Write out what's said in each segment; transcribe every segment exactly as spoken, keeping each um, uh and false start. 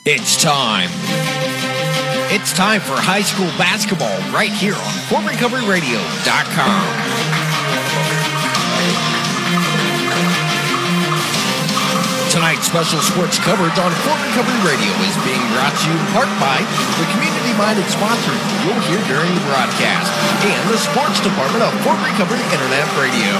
It's time. It's time for high school basketball right here on Fort Recovery Radio dot com. Tonight's special sports coverage on Fort Recovery Radio is being brought to you in part by the community-minded sponsors you'll hear during the broadcast and the sports department of Fort Recovery Internet Radio.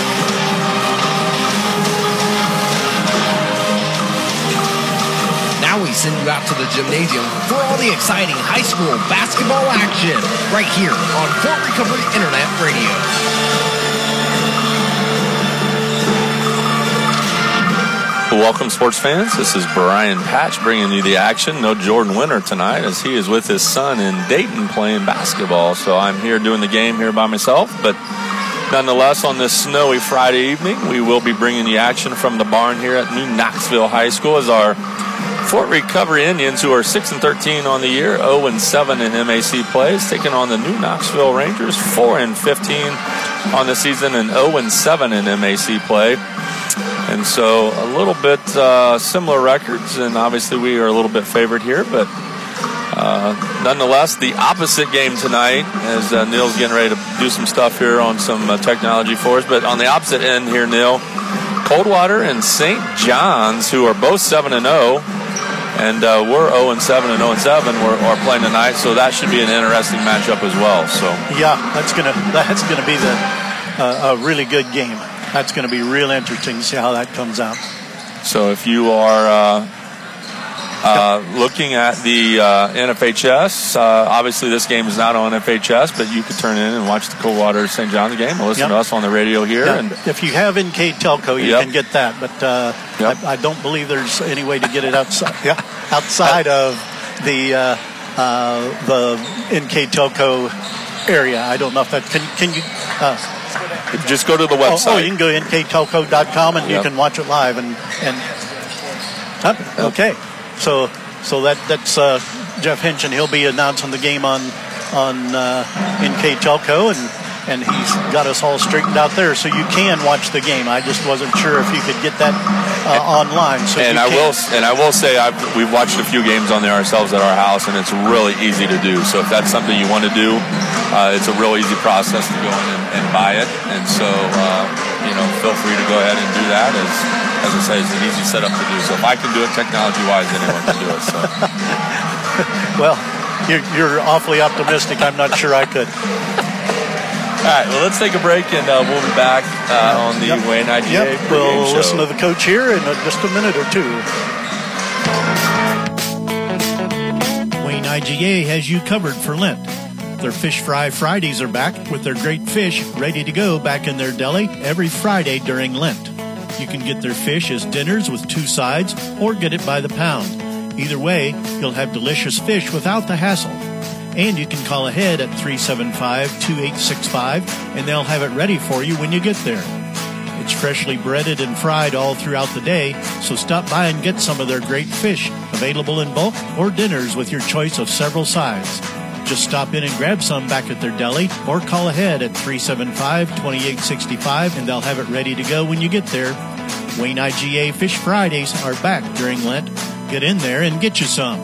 Now we send you out to the gymnasium for all the exciting high school basketball action right here on Fort Recovery Internet Radio. Welcome, sports fans. This is Brian Patch bringing you the action. No Jordan Winter tonight as he is with his son in Dayton playing basketball. So I'm here doing the game here by myself. But nonetheless, on this snowy Friday evening, we will be bringing the action from the barn here at New Knoxville High School as our Fort Recovery Indians, who are six and thirteen on the year, oh and seven in M A C plays, taking on the New Knoxville Rangers, four and fifteen on the season and oh and seven in M A C play. And so a little bit uh, similar records, and obviously we are a little bit favored here, but uh, nonetheless, the opposite game tonight, as uh, Neil's getting ready to do some stuff here on some uh, technology for us, but on the opposite end here, Neil, Coldwater and Saint John's, who are both seven and oh, and uh, we're oh and seven and oh and seven, we're, are playing tonight, so that should be an interesting matchup as well. So yeah, that's gonna that's gonna be the uh, a really good game. That's going to be real interesting to see how that comes out. So if you are uh, uh, looking at the uh, N F H S, uh, obviously this game is not on N F H S, but you could turn in and watch the Coldwater Saint John's game and listen yep. to us on the radio here. Yep. And if you have N K Telco, you yep. can get that, but uh, yep. I, I don't believe there's any way to get it outside yeah. outside of the uh, uh, the N K Telco area. I don't know if that can can you. Uh, Just go to the website. Oh, oh you can go to N K Telco dot com and yep. you can watch it live. And, and huh? Okay, so so that that's uh, Jeff Hinchin. He'll be announcing the game on on uh, N K Telco, and and he's got us all straightened out there, so you can watch the game. I just wasn't sure if you could get that uh, online. So and you I can. will and I will say I've, we've watched a few games on there ourselves at our house, and it's really easy to do. So if that's something you want to do. Uh, it's a real easy process to go in and, and buy it, and so uh, you know, feel free to go ahead and do that. As as I say, it's an easy setup to do. So if I can do it technology-wise, anyone can do it. So, well, you're, you're awfully optimistic. I'm not sure I could. All right, well, let's take a break, and uh, we'll be back uh, on the yep. Wayne I G A. Yep. We'll show. listen to the coach here in just a minute or two. Wayne I G A has you covered for Lent. Their Fish Fry Fridays are back with their great fish ready to go back in their deli every Friday during Lent. You can get their fish as dinners with two sides or get it by the pound. Either way, you'll have delicious fish without the hassle. And you can call ahead at three seven five, two eight six five and they'll have it ready for you when you get there. It's freshly breaded and fried all throughout the day, so stop by and get some of their great fish, available in bulk or dinners with your choice of several sides. Just stop in and grab some back at their deli or call ahead at three seven five, two eight six five and they'll have it ready to go when you get there. Wayne I G A Fish Fridays are back during Lent. Get in there and get you some.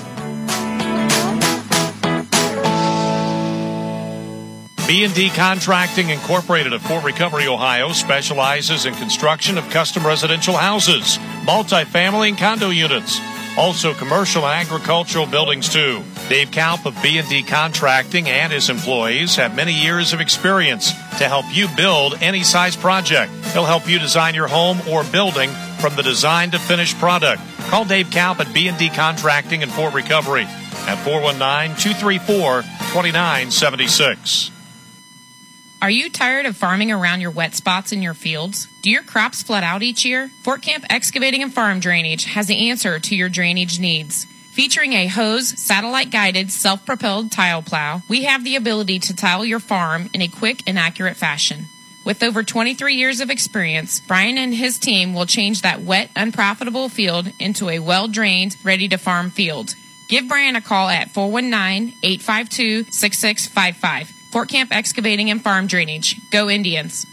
B and D Contracting Incorporated of Fort Recovery, Ohio specializes in construction of custom residential houses, multifamily and condo units. Also commercial and agricultural buildings too. Dave Kalp of B and D Contracting and his employees have many years of experience to help you build any size project. He'll help you design your home or building from the design to finished product. Call Dave Kalp at B and D Contracting in Fort Recovery at four one nine, two three four, two nine seven six. Are you tired of farming around your wet spots in your fields? Do your crops flood out each year? Fort Camp Excavating and Farm Drainage has the answer to your drainage needs. Featuring a hose, satellite-guided, self-propelled tile plow, we have the ability to tile your farm in a quick and accurate fashion. With over twenty-three years of experience, Brian and his team will change that wet, unprofitable field into a well-drained, ready-to-farm field. Give Brian a call at four one nine, eight five two, six six five five. Fort Camp Excavating and Farm Drainage. Go Indians.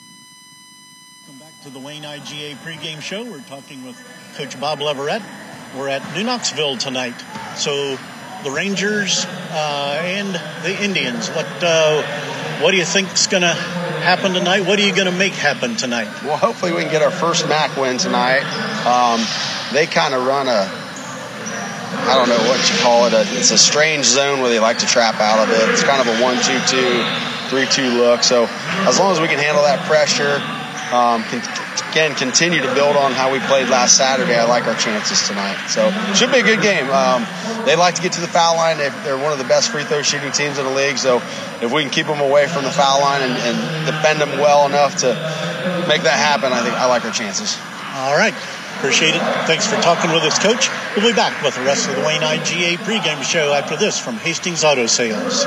Welcome back to the Wayne I G A pregame show. We're talking with Coach Bob Leverett We're at New Knoxville tonight. So the Rangers uh, and the Indians, what uh, what do you think's going to happen tonight? What are you going to make happen tonight? Well, hopefully we can get our first M A C win tonight. Um, they kind of run a, I don't know what you call it, a, it's a strange zone where they like to trap out of it. It's kind of a one two two, three two look. So as long as we can handle that pressure, um, can, again, continue to build on how we played last Saturday, I like our chances tonight. So should be a good game. Um, they like to get to the foul line. They're, they're one of the best free throw shooting teams in the league. So if we can keep them away from the foul line and, and defend them well enough to make that happen, I think I like our chances. All right. Appreciate it. Thanks for talking with us, Coach. We'll be back with the rest of the Wayne I G A pregame show after this from Hastings Auto Sales.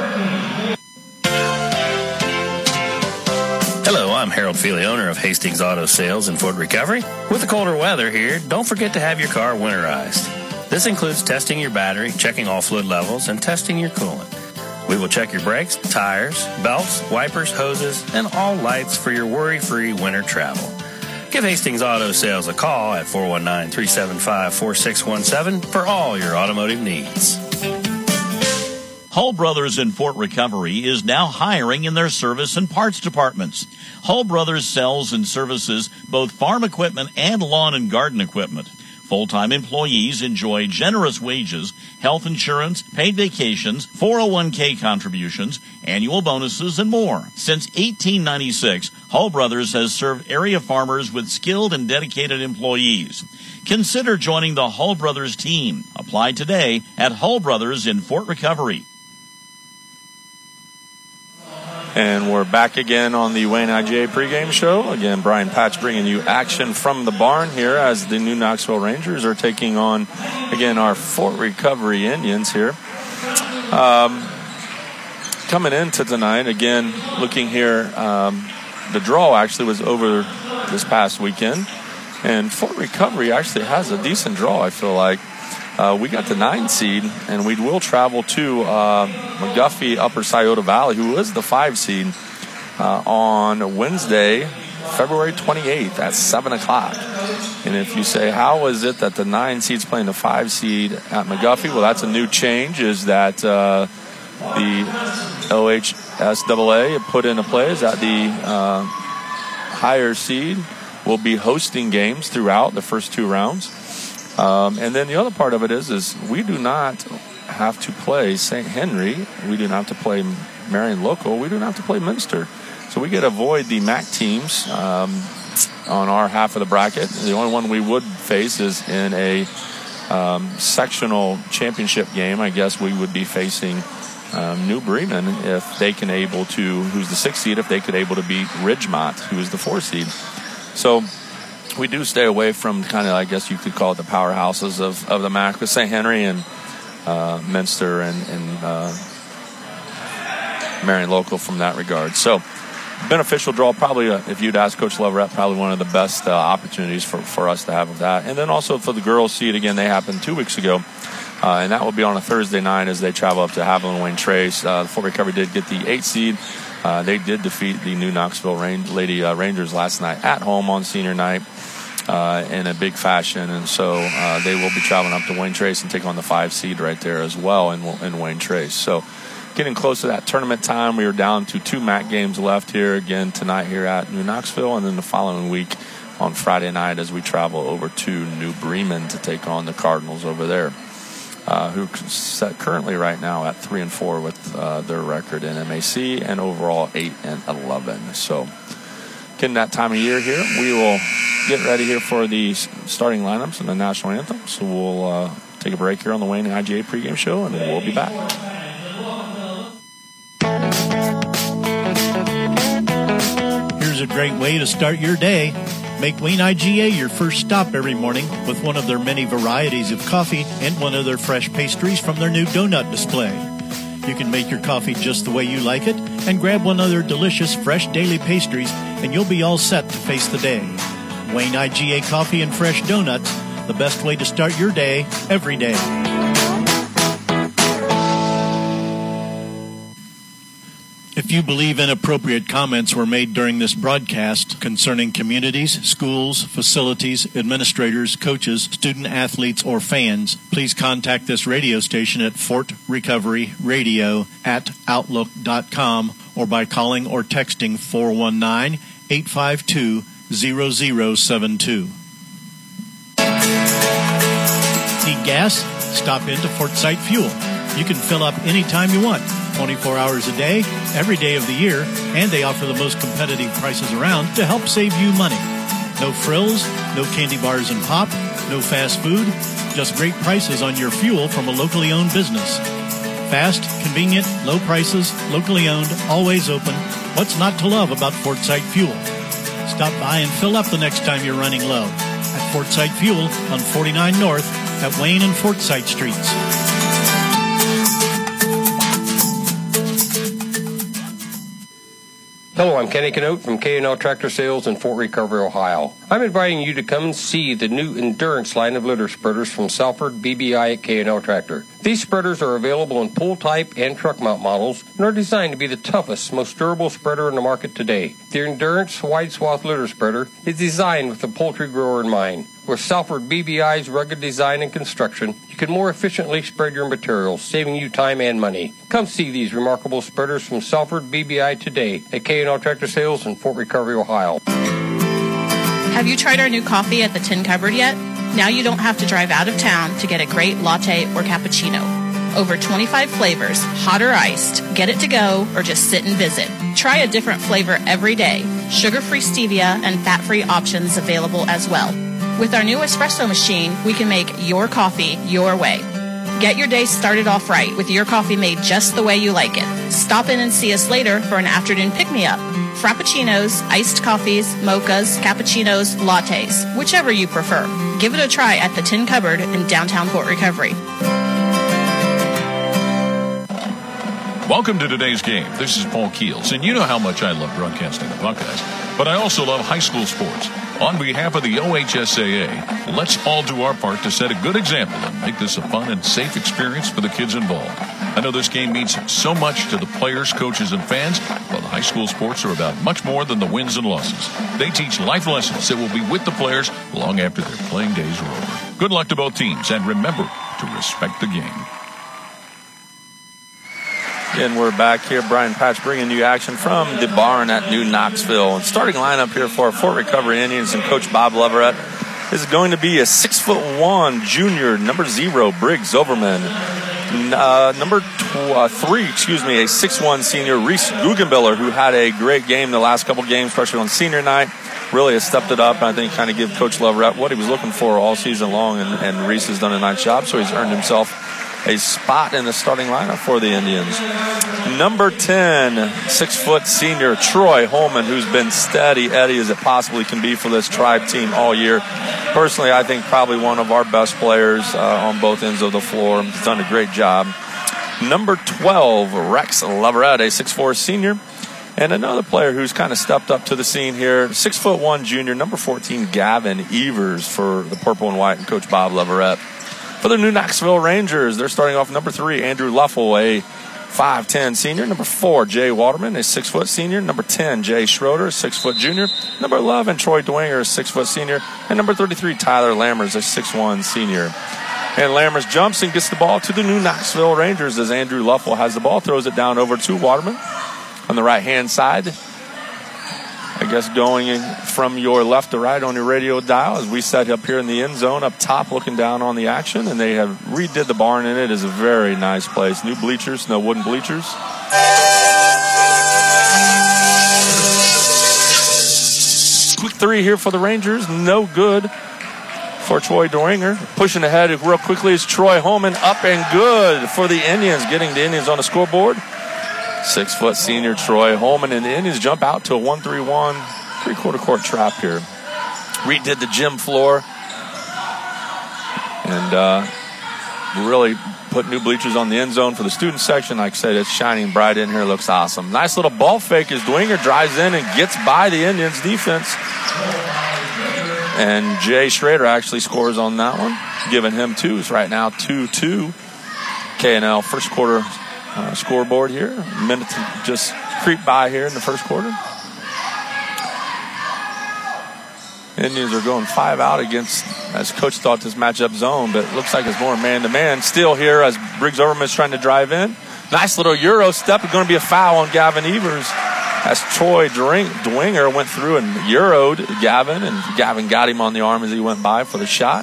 Hello, I'm Harold Feely, owner of Hastings Auto Sales in Fort Recovery. With the colder weather here, don't forget to have your car winterized. This includes testing your battery, checking all fluid levels, and testing your coolant. We will check your brakes, tires, belts, wipers, hoses, and all lights for your worry-free winter travel. Give Hastings Auto Sales a call at four one nine, three seven five, four six one seven for all your automotive needs. Hull Brothers in Fort Recovery is now hiring in their service and parts departments. Hull Brothers sells and services both farm equipment and lawn and garden equipment. Full-time employees enjoy generous wages, health insurance, paid vacations, four oh one k contributions, annual bonuses, and more. Since eighteen ninety-six, Hull Brothers has served area farmers with skilled and dedicated employees. Consider joining the Hull Brothers team. Apply today at Hull Brothers in Fort Recovery. And we're back again on the Wayne I G A pregame show. Again, Brian Patch bringing you action from the barn here as the New Knoxville Rangers are taking on, again, our Fort Recovery Indians here. Um, coming into tonight, again, looking here, um, the draw actually was over this past weekend. And Fort Recovery actually has a decent draw, I feel like. Uh, we got the nine seed, and we will travel to uh, McGuffey Upper Scioto Valley, who is the five seed, uh, on Wednesday, February twenty-eighth at seven o'clock. And if you say, how is it that the nine seed's playing the five seed at McGuffey? Well, that's a new change, is that uh, the O H S A A put into play is that the uh, higher seed will be hosting games throughout the first two rounds. Um, and then the other part of it is, is we do not have to play Saint Henry. We do not have to play Marion Local. We do not have to play Minster. So we get to avoid the M A C teams um, on our half of the bracket. The only one we would face is in a um, sectional championship game. I guess we would be facing um, New Bremen if they can able to, who's the sixth seed, if they could able to beat Ridgemont, who is the fourth seed. So we do stay away from kind of, I guess you could call it the powerhouses of, of the M A C with Saint Henry and uh, Minster and, and uh, Marion Local from that regard. So beneficial draw, probably, uh, if you'd ask Coach Leverett, probably one of the best uh, opportunities for, for us to have with that. And then also for the girls' seed, again, they happened two weeks ago. Uh, and that will be on a Thursday night as they travel up to Haviland Wayne Trace. Uh, the Fort Recovery did get the eight seed. Uh, they did defeat the New Knoxville Rain- Lady uh, Rangers last night at home on senior night uh, in a big fashion. And so uh, they will be traveling up to Wayne Trace and take on the five seed right there as well in, in Wayne Trace. So getting close to that tournament time, we are down to two M A C games left here again tonight here at New Knoxville, and then the following week on Friday night as we travel over to New Bremen to take on the Cardinals over there. Uh, who set currently right now at three and four with uh, their record in M A C and overall eight and eleven. So, getting that time of year here, we will get ready here for the starting lineups and the national anthem. So we'll uh, take a break here on the Wayne I G A pregame show, and then we'll be back. Here's a great way to start your day. Make Wayne I G A your first stop every morning with one of their many varieties of coffee and one of their fresh pastries from their new donut display. You can make your coffee just the way you like it and grab one of their delicious fresh daily pastries and you'll be all set to face the day. Wayne I G A Coffee and Fresh Donuts, the best way to start your day every day. If If you believe inappropriate comments were made during this broadcast concerning communities, schools, facilities, administrators, coaches, student athletes, or fans, please contact this radio station at Fort Recovery Radio at Outlook dot com or by calling or texting four one nine, eight five two, zero zero seven two. Need gas? Stop into Fort Sight Fuel. You can fill up anytime you want, twenty-four hours a day, every day of the year, and they offer the most competitive prices around to help save you money. No frills, no candy bars and pop, no fast food, just great prices on your fuel from a locally owned business. Fast, convenient, low prices, locally owned, always open. What's not to love about Fort Sight Fuel? Stop by and fill up the next time you're running low at Fort Sight Fuel on forty-nine North at Wayne and Fort Sight Streets. Hello, I'm Kenny Canote from K and L Tractor Sales in Fort Recovery, Ohio. I'm inviting you to come and see the new Endurance line of litter spreaders from Salford B B I at K and L Tractor. These spreaders are available in pull type and truck mount models and are designed to be the toughest, most durable spreader in the market today. The Endurance wide swath litter spreader is designed with the poultry grower in mind. With Salford B B I's rugged design and construction, you can more efficiently spread your materials, saving you time and money. Come see these remarkable spreaders from Salford B B I today at K and L Tractor Sales in Fort Recovery, Ohio. Have you tried our new coffee at the Tin Cupboard yet? Now you don't have to drive out of town to get a great latte or cappuccino. Over twenty-five flavors, hot or iced. Get it to go or just sit and visit. Try a different flavor every day. Sugar-free stevia and fat-free options available as well. With our new espresso machine, we can make your coffee your way. Get your day started off right with your coffee made just the way you like it. Stop in and see us later for an afternoon pick-me-up. Frappuccinos, iced coffees, mochas, cappuccinos, lattes, whichever you prefer. Give it a try at the Tin Cupboard in downtown Fort Recovery. Welcome to today's game. This is Paul Keels, and you know how much I love broadcasting the Buckeyes, but I also love high school sports. On behalf of the O H S A A, let's all do our part to set a good example and make this a fun and safe experience for the kids involved. I know this game means so much to the players, coaches, and fans, but high school sports are about much more than the wins and losses. They teach life lessons that will be with the players long after their playing days are over. Good luck to both teams, and remember to respect the game. Again, we're back here. Brian Patch bringing you action from the barn at New Knoxville. And starting lineup here for Fort Recovery Indians and Coach Bob Leverett is going to be a six foot one junior, number zero, Briggs Overman. Uh, number tw- uh, three, excuse me, a six foot one senior, Reese Guggenbiller, who had a great game the last couple games, especially on senior night. Really has stepped it up, and I think kind of give Coach Leverett what he was looking for all season long, and, and Reese has done a nice job, so he's earned himself a spot in the starting lineup for the Indians. Number ten, six-foot senior Troy Holman, who's been steady Eddie as it possibly can be for this Tribe team all year. Personally, I think probably one of our best players uh, on both ends of the floor. He's done a great job. Number twelve, Rex Leverett, a six foot four senior. And another player who's kind of stepped up to the scene here, six foot one junior, number fourteen, Gavin Evers for the Purple and White and Coach Bob Leverett. For the New Knoxville Rangers, they're starting off number three, Andrew Luffel, a five ten senior. Number four, Jay Waterman, a six foot senior. Number ten, Jay Schroeder, a six foot junior. Number eleven, Troy Dwenger, a six foot senior. And number thirty-three, Tyler Lammers, a six one senior. And Lammers jumps and gets the ball to the New Knoxville Rangers as Andrew Luffel has the ball, throws it down over to Waterman on the right-hand side. I guess going from your left to right on your radio dial as we set up here in the end zone up top looking down on the action, and they have redid the barn in it. Is a very nice place. New bleachers, no wooden bleachers. Quick three here for the Rangers, no good for Troy Dwenger. Pushing ahead real quickly is Troy Holman, up and good for the Indians, getting the Indians on the scoreboard. Six-foot senior Troy Holman, and the Indians jump out to a one three one, three-quarter court trap here. Redid the gym floor and uh, really put new bleachers on the end zone for the student section. Like I said, it's shining bright in here. Looks awesome. Nice little ball fake as Dwenger drives in and gets by the Indians defense. And Jay Schrader actually scores on that one, giving him twos right now, two two. K and L first quarter Uh, scoreboard here. A minute to just creep by here in the first quarter. Indians are going five out against, as coach thought, this matchup zone, but it looks like it's more man-to-man. Still here as Briggs Overman is trying to drive in. Nice little Euro step. It's going to be a foul on Gavin Evers as Troy Dwinger went through and Euro'd Gavin, and Gavin got him on the arm as he went by for the shot.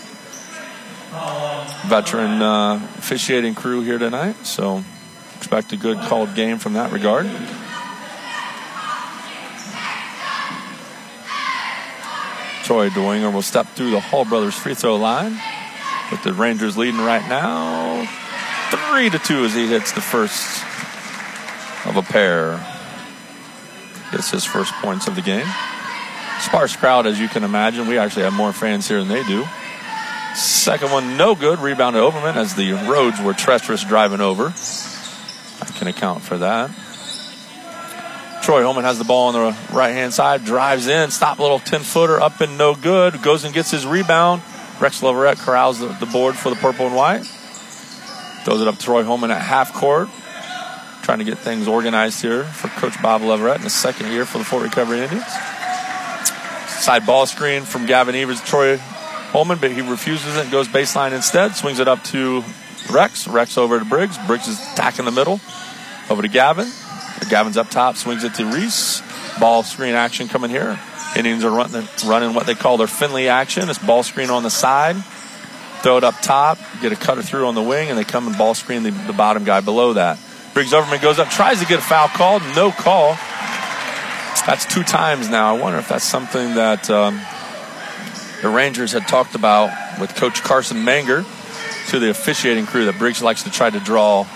Veteran uh, officiating crew here tonight, so expect a good called game from that regard. Troy Dwinger will step through the Hall Brothers free throw line with the Rangers leading right now three to two as he hits the first of a pair. Gets his first points of the game. Sparse crowd, as you can imagine. We actually have more fans here than they do. Second one, no good. Rebound to Overman as the roads were treacherous driving over. I can account for that. Troy Holman has the ball on the right-hand side, drives in, stop little ten-footer, up and no good, goes and gets his rebound. Rex Leverett corrals the, the board for the purple and white. Throws it up to Troy Holman at half court, trying to get things organized here for Coach Bob Leverett in the second year for the Fort Recovery Indians. Side ball screen from Gavin Evers to Troy Holman, but he refuses it and goes baseline instead. Swings it up to Rex. Rex over to Briggs. Briggs is attacking the middle. Over to Gavin. Gavin's up top, swings it to Reese. Ball screen action coming here. Indians are running, running what they call their Finley action. It's ball screen on the side. Throw it up top, get a cutter through on the wing, and they come and ball screen the, the bottom guy below that. Briggs Overman goes up, tries to get a foul called. No call. That's two times now. I wonder if that's something that um, the Rangers had talked about with Coach Carson Manger to the officiating crew, that Briggs likes to try to draw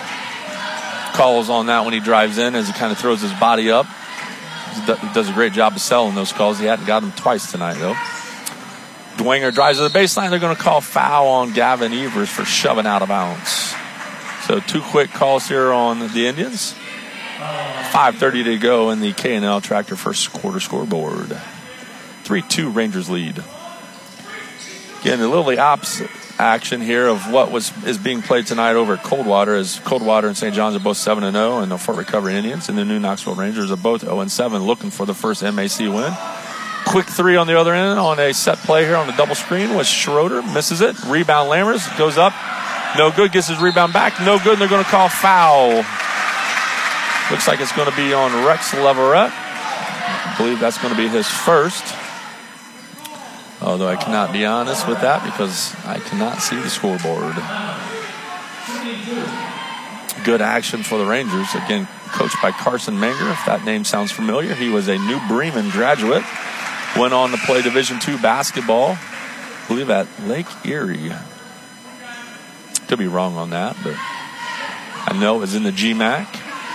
calls on that when he drives in as he kind of throws his body up. He does a great job of selling those calls. He hadn't got them twice tonight, though. Dwinger drives to the baseline. They're going to call foul on Gavin Evers for shoving out of bounds. So two quick calls here on the Indians. five thirty to go in the K and L Tractor first quarter scoreboard. three two Rangers lead. Again, a little the opposite action here of what was is being played tonight over at Coldwater, as Coldwater and Saint John's are both seven and oh, and the Fort Recovery Indians and the New Knoxville Rangers are both oh and seven, looking for the first M A C win. Quick three on the other end on a set play here on the double screen was Schroeder, misses it. Rebound Lammers, goes up, no good, gets his rebound back, no good, and they're going to call foul. Looks like it's going to be on Rex Leverett. I believe that's going to be his first. Although I cannot be honest with that because I cannot see the scoreboard. Good action for the Rangers. Again, coached by Carson Manger. If that name sounds familiar, he was a New Bremen graduate. Went on to play Division two basketball, I believe at Lake Erie. Could be wrong on that, but I know it was in the G MAC.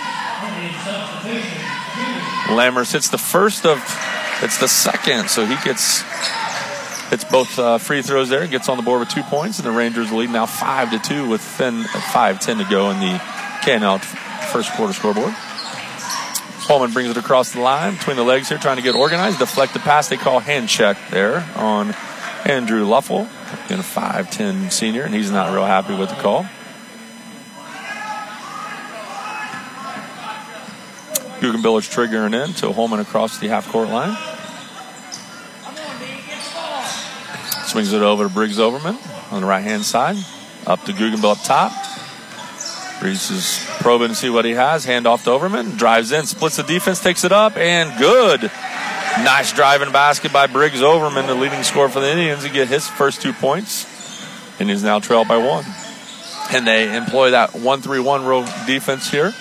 Lammers hits the first of, it's the second, so he gets... It's both uh, free throws there. Gets on the board with two points, and the Rangers lead now five to two with five ten to go in the K and L first quarter scoreboard. Holman brings it across the line between the legs here, trying to get organized. Deflect the pass. They call hand check there on Andrew Luffel, again a five ten senior, and he's not real happy with the call. Guggenbiller's triggering in to Holman across the half court line. Swings it over to Briggs Overman on the right-hand side. Up to Guggenbill up top. Reese is probing to see what he has. Hand off to Overman. Drives in, splits the defense, takes it up, and good. Nice driving basket by Briggs Overman, the leading scorer for the Indians. He get his first two points. Indians now trail by one. And they employ that one three one row defense here.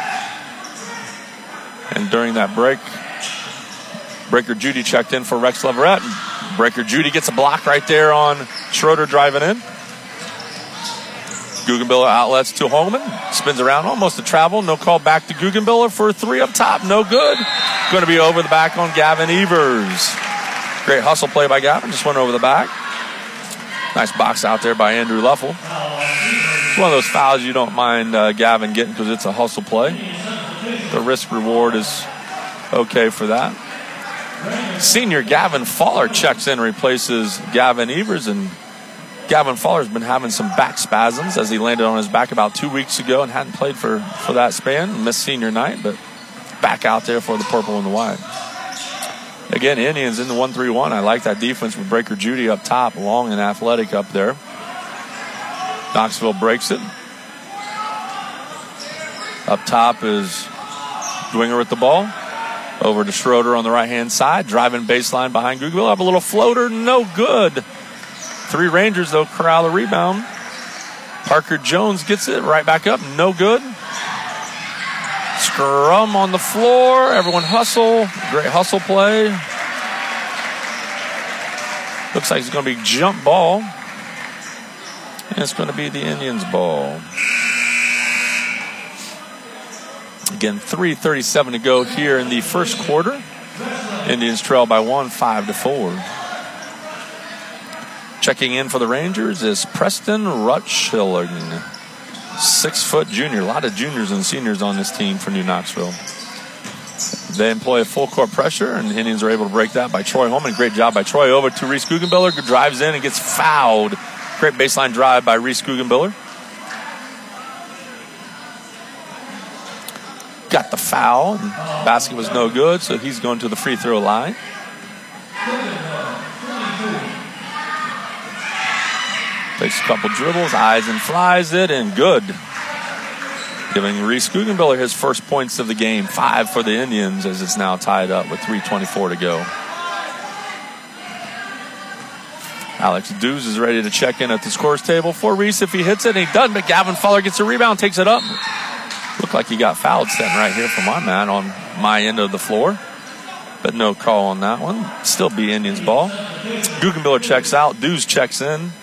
And during that break, Breaker Judy checked in for Rex Leverett. Breaker Judy gets a block right there on Schroeder driving in. Guggenbiller outlets to Holman. Spins around, almost a travel. No call back to Guggenbiller for a three up top. No good. Going to be over the back on Gavin Evers. Great hustle play by Gavin. Just went over the back. Nice box out there by Andrew Luffel. It's one of those fouls you don't mind uh, Gavin getting because it's a hustle play. The risk reward is okay for that. Senior Gavin Faller checks in, replaces Gavin Evers, and Gavin Faller's been having some back spasms as he landed on his back about two weeks ago and hadn't played for, for that span. Missed senior night, but back out there for the purple and the white. Again, Indians in the one three one. I like that defense with Breaker Judy up top, long and athletic up there. Knoxville breaks it. Up top is Dwinger with the ball. Over to Schroeder on the right-hand side. Driving baseline behind Googville. Up a little floater. No good. Three Rangers, though, corral the rebound. Parker Jones gets it right back up. No good. Scrum on the floor. Everyone hustle. Great hustle play. Looks like it's going to be jump ball. And it's going to be the Indians' ball. Again, three thirty-seven to go here in the first quarter. Indians trail by one, five to four. Checking in for the Rangers is Preston Rutschilling. Six-foot junior. A lot of juniors and seniors on this team for New Knoxville. They employ a full-court pressure, and the Indians are able to break that by Troy Holman. Great job by Troy. Over to Reese Guggenbiller. Drives in and gets fouled. Great baseline drive by Reese Guggenbiller. Got the foul. And basket was no good, so he's going to the free throw line. Takes a couple dribbles, eyes and flies it, and good. Giving Reese Guggenbiller his first points of the game. Five for the Indians as it's now tied up with three twenty-four to go. Alex Dews is ready to check in at the scores table for Reese if he hits it, and he doesn't, but Gavin Fowler gets a rebound, takes it up. Looked like he got fouled sitting right here from my man on my end of the floor. But no call on that one. Still be Indians ball. Guggenbiller checks out. Dews checks in.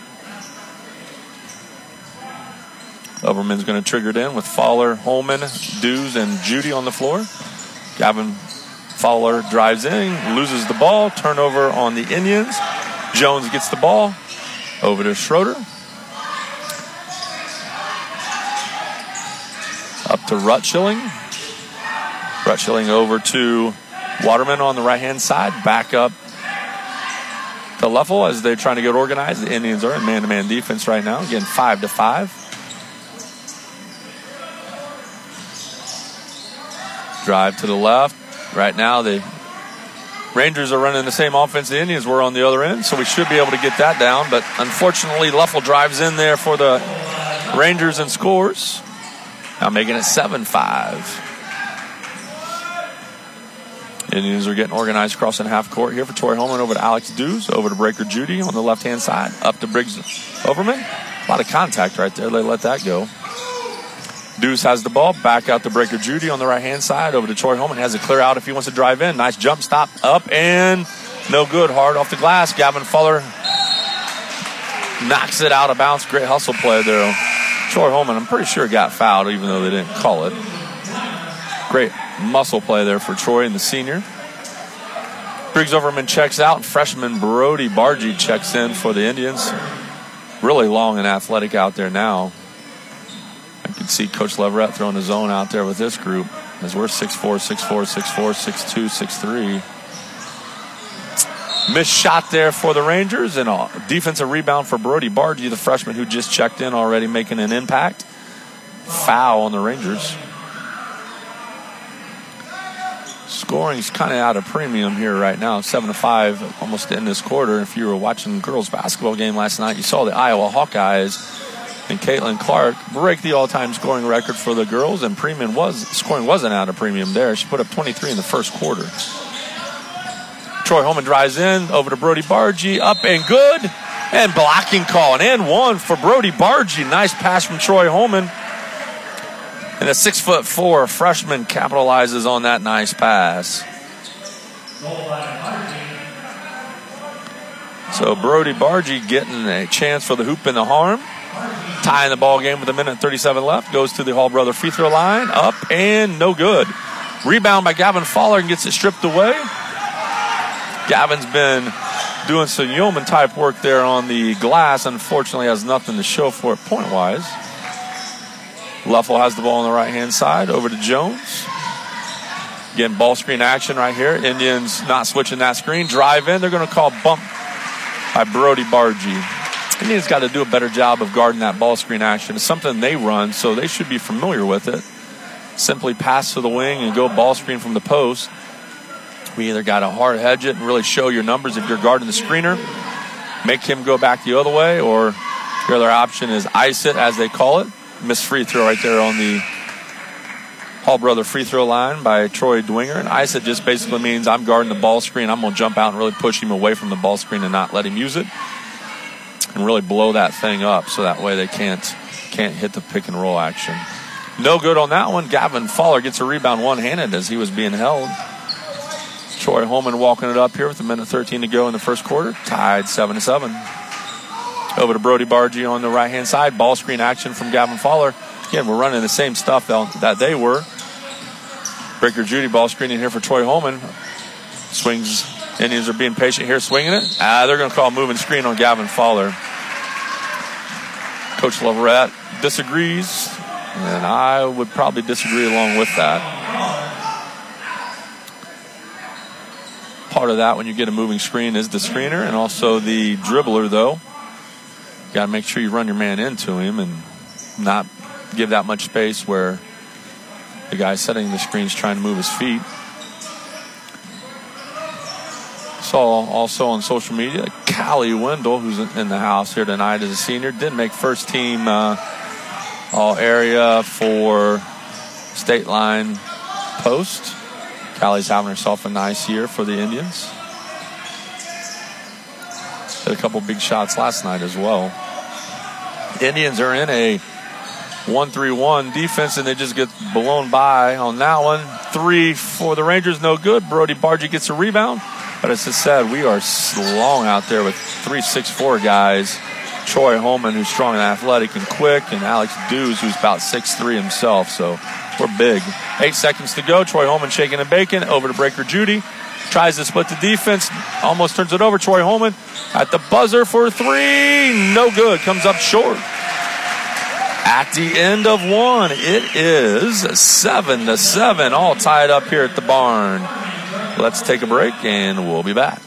Overman's going to trigger it in with Fowler, Holman, Dews, and Judy on the floor. Gavin Fowler drives in, loses the ball. Turnover on the Indians. Jones gets the ball. Over to Schroeder. Up to Rutschilling. Rutschilling over to Waterman on the right-hand side. Back up to Leffel as they're trying to get organized. The Indians are in man-to-man defense right now. Again, five to five. Drive to the left. Right now, the Rangers are running the same offense the Indians were on the other end, so we should be able to get that down. But unfortunately, Leffel drives in there for the Rangers and scores. Now making it seven five. Indians are getting organized crossing half court here for Troy Holman. Over to Alex Dews. Over to Breaker Judy on the left-hand side. Up to Briggs Overman. A lot of contact right there. They let that go. Dews has the ball. Back out to Breaker Judy on the right-hand side. Over to Troy Holman. Has a clear out if he wants to drive in. Nice jump stop. Up and no good. Hard off the glass. Gavin Fuller knocks it out of bounds. Great hustle play there. Troy Holman, I'm pretty sure, got fouled, even though they didn't call it. Great muscle play there for Troy and the senior. Briggs Overman checks out. Freshman Brody Bargy checks in for the Indians. Really long and athletic out there now. I can see Coach Leverett throwing his zone out there with this group as we're six four, six four, six four, six two, six three. Missed shot there for the Rangers, and a defensive rebound for Brody Bargy, the freshman who just checked in already, making an impact. Foul on the Rangers. Scoring's kind of out of premium here right now, seven to five, almost to end this quarter. If you were watching girls basketball game last night, you saw the Iowa Hawkeyes and Caitlin Clark break the all-time scoring record for the girls, and premium was scoring wasn't out of premium there. She put up twenty-three in the first quarter. Troy Holman drives in, over to Brody Bargy, up and good, and blocking call, and and one for Brody Bargy. Nice pass from Troy Holman. And a six foot four freshman capitalizes on that nice pass. So Brody Bargy getting a chance for the hoop and the harm. Tying the ball game with a minute and thirty-seven left. Goes to the Hall brother free throw line. Up and no good. Rebound by Gavin Fowler and gets it stripped away. Gavin's been doing some yeoman type work there on the glass. Unfortunately, has nothing to show for it point wise. Leffel has the ball on the right-hand side. Over to Jones. Again, ball screen action right here. Indians not switching that screen. Drive in. They're going to call bump by Brody Bargy. Indians got to do a better job of guarding that ball screen action. It's something they run, so they should be familiar with it. simply pass to the wing and go ball screen from the post. We either got to hard hedge it and really show your numbers if you're guarding the screener, make him go back the other way, or your other option is ice it, as they call it. Missed free throw right there on the Hall brother free throw line by Troy Dwinger. And ice it just basically means I'm guarding the ball screen. I'm going to jump out and really push him away from the ball screen and not let him use it, and really blow that thing up so that way they can't can't hit the pick and roll action. No good on that one. Gavin Fowler gets a rebound one-handed as he was being held. Troy Holman walking it up here with a minute thirteen to go in the first quarter. Tied seven to seven. Over to Brody Bargy on the right-hand side. Ball screen action from Gavin Fowler. Again, we're running the same stuff that they were. Breaker Judy ball screening here for Troy Holman. Swings. Indians are being patient here, swinging it. Ah, they're going to call moving screen on Gavin Fowler. Coach Leverett disagrees, and I would probably disagree along with that. Part of that when you get a moving screen is the screener and also the dribbler, though. You got to make sure you run your man into him and not give that much space where the guy setting the screen is trying to move his feet. Saw also on social media, Callie Wendell, who's in the house here tonight as a senior, did make first team uh, all area for state line post. Callie's having herself a nice year for the Indians. Hit a couple big shots last night as well. The Indians are in a one three one defense, and they just get blown by on that one. Three for the Rangers, no good. Brody Bargy gets a rebound. But as I said, we are long out there with three six four guys. Troy Holman, who's strong and athletic and quick, and Alex Dews, who's about six three himself. So we're big. Eight seconds to go. Troy Holman shaking and baking. Over to Breaker Judy. Tries to split the defense. Almost turns it over. Troy Holman at the buzzer for three. No good. Comes up short. At the end of one, it is seven to seven. All tied up here at the barn. Let's take a break, and we'll be back.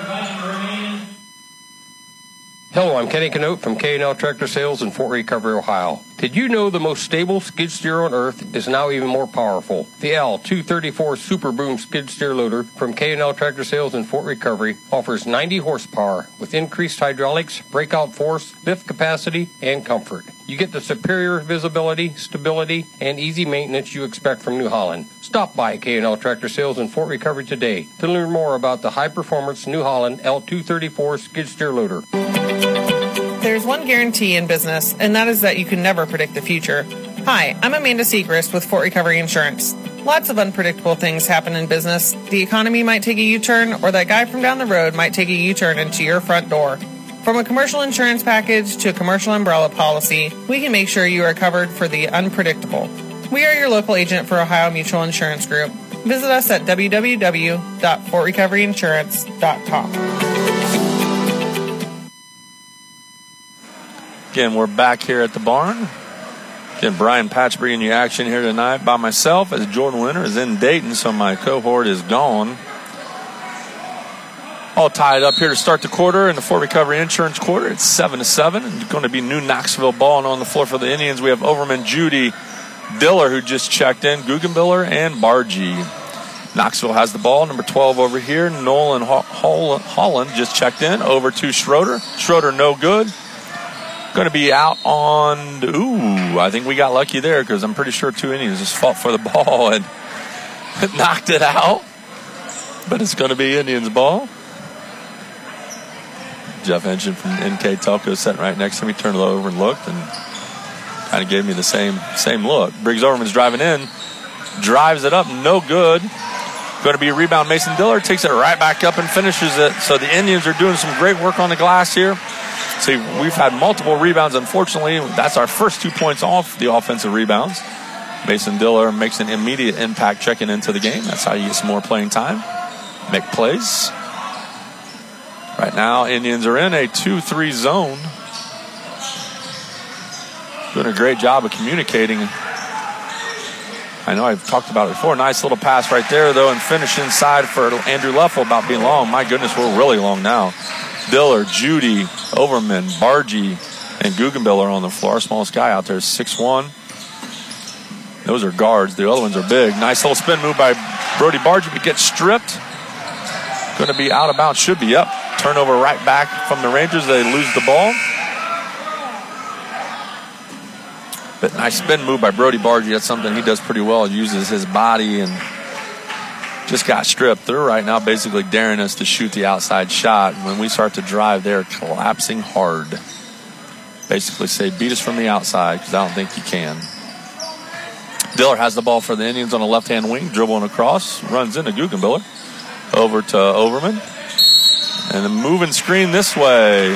Hello, I'm Kenny Canote from K and L Tractor Sales in Fort Recovery, Ohio. Did you know the most stable skid steer on earth is now even more powerful? The L two thirty-four Super Boom skid steer loader from K and L Tractor Sales in Fort Recovery offers ninety horsepower with increased hydraulics, breakout force, lift capacity, and comfort. You get the superior visibility, stability, and easy maintenance you expect from New Holland. Stop by K and L Tractor Sales in Fort Recovery today to learn more about the high-performance New Holland L two thirty-four skid steer loader. There's one guarantee in business, and that is that you can never predict the future. Hi, I'm Amanda Segrist with Fort Recovery Insurance. Lots of unpredictable things happen in business. The economy might take a U-turn, or that guy from down the road might take a U-turn into your front door. From a commercial insurance package to a commercial umbrella policy, we can make sure you are covered for the unpredictable. We are your local agent for Ohio Mutual Insurance Group. Visit us at w w w dot fort recovery insurance dot com. Again, we're back here at the barn. Again, Brian Patch bringing you action here tonight by myself as Jordan Winter is in Dayton, so my cohort is gone. All tied up here to start the quarter in the Fort Recovery Insurance quarter. It's seven to seven. And going to be New Knoxville ball, and on the floor for the Indians we have Overman, Judy, Diller, who just checked in, Guggenbiller, and Bargy. Knoxville has the ball, number twelve over here. Nolan Holland just checked in, over to Schroeder. Schroeder no good. Going to be out on, ooh, I think we got lucky there because I'm pretty sure two Indians just fought for the ball and knocked it out. But it's going to be Indians ball. Jeff Engine from N K Telco sitting right next to me, turned it over and looked and kind of gave me the same same look. Briggs Overman's driving in, drives it up, no good. Going to be a rebound. Mason Diller takes it right back up and finishes it. So the Indians are doing some great work on the glass here. See, we've had multiple rebounds. Unfortunately, that's our first two points off the offensive rebounds. Mason Diller makes an immediate impact checking into the game. That's how you get some more playing time. Make plays. Right now, Indians are in a two three zone. Doing a great job of communicating. I know I've talked about it before. Nice little pass right there, though, and finish inside for Andrew Leffel about being long. My goodness, we're really long now. Diller, Judy, Overman, Bargy, and Guggenbiller on the floor. Our smallest guy out there is six one. Those are guards. The other ones are big. Nice little spin move by Brody Bargy, but gets stripped. Going to be out of bounds. Should be up. Turnover right back from the Rangers. They lose the ball. But nice spin move by Brody Bargy. That's something he does pretty well. He uses his body and just got stripped. They're right now basically daring us to shoot the outside shot. When we start to drive, they're collapsing hard. Basically say, beat us from the outside, because I don't think you can. Diller has the ball for the Indians on the left-hand wing, dribbling across, runs into Guggenbiller. Over to Overman. And a moving screen this way.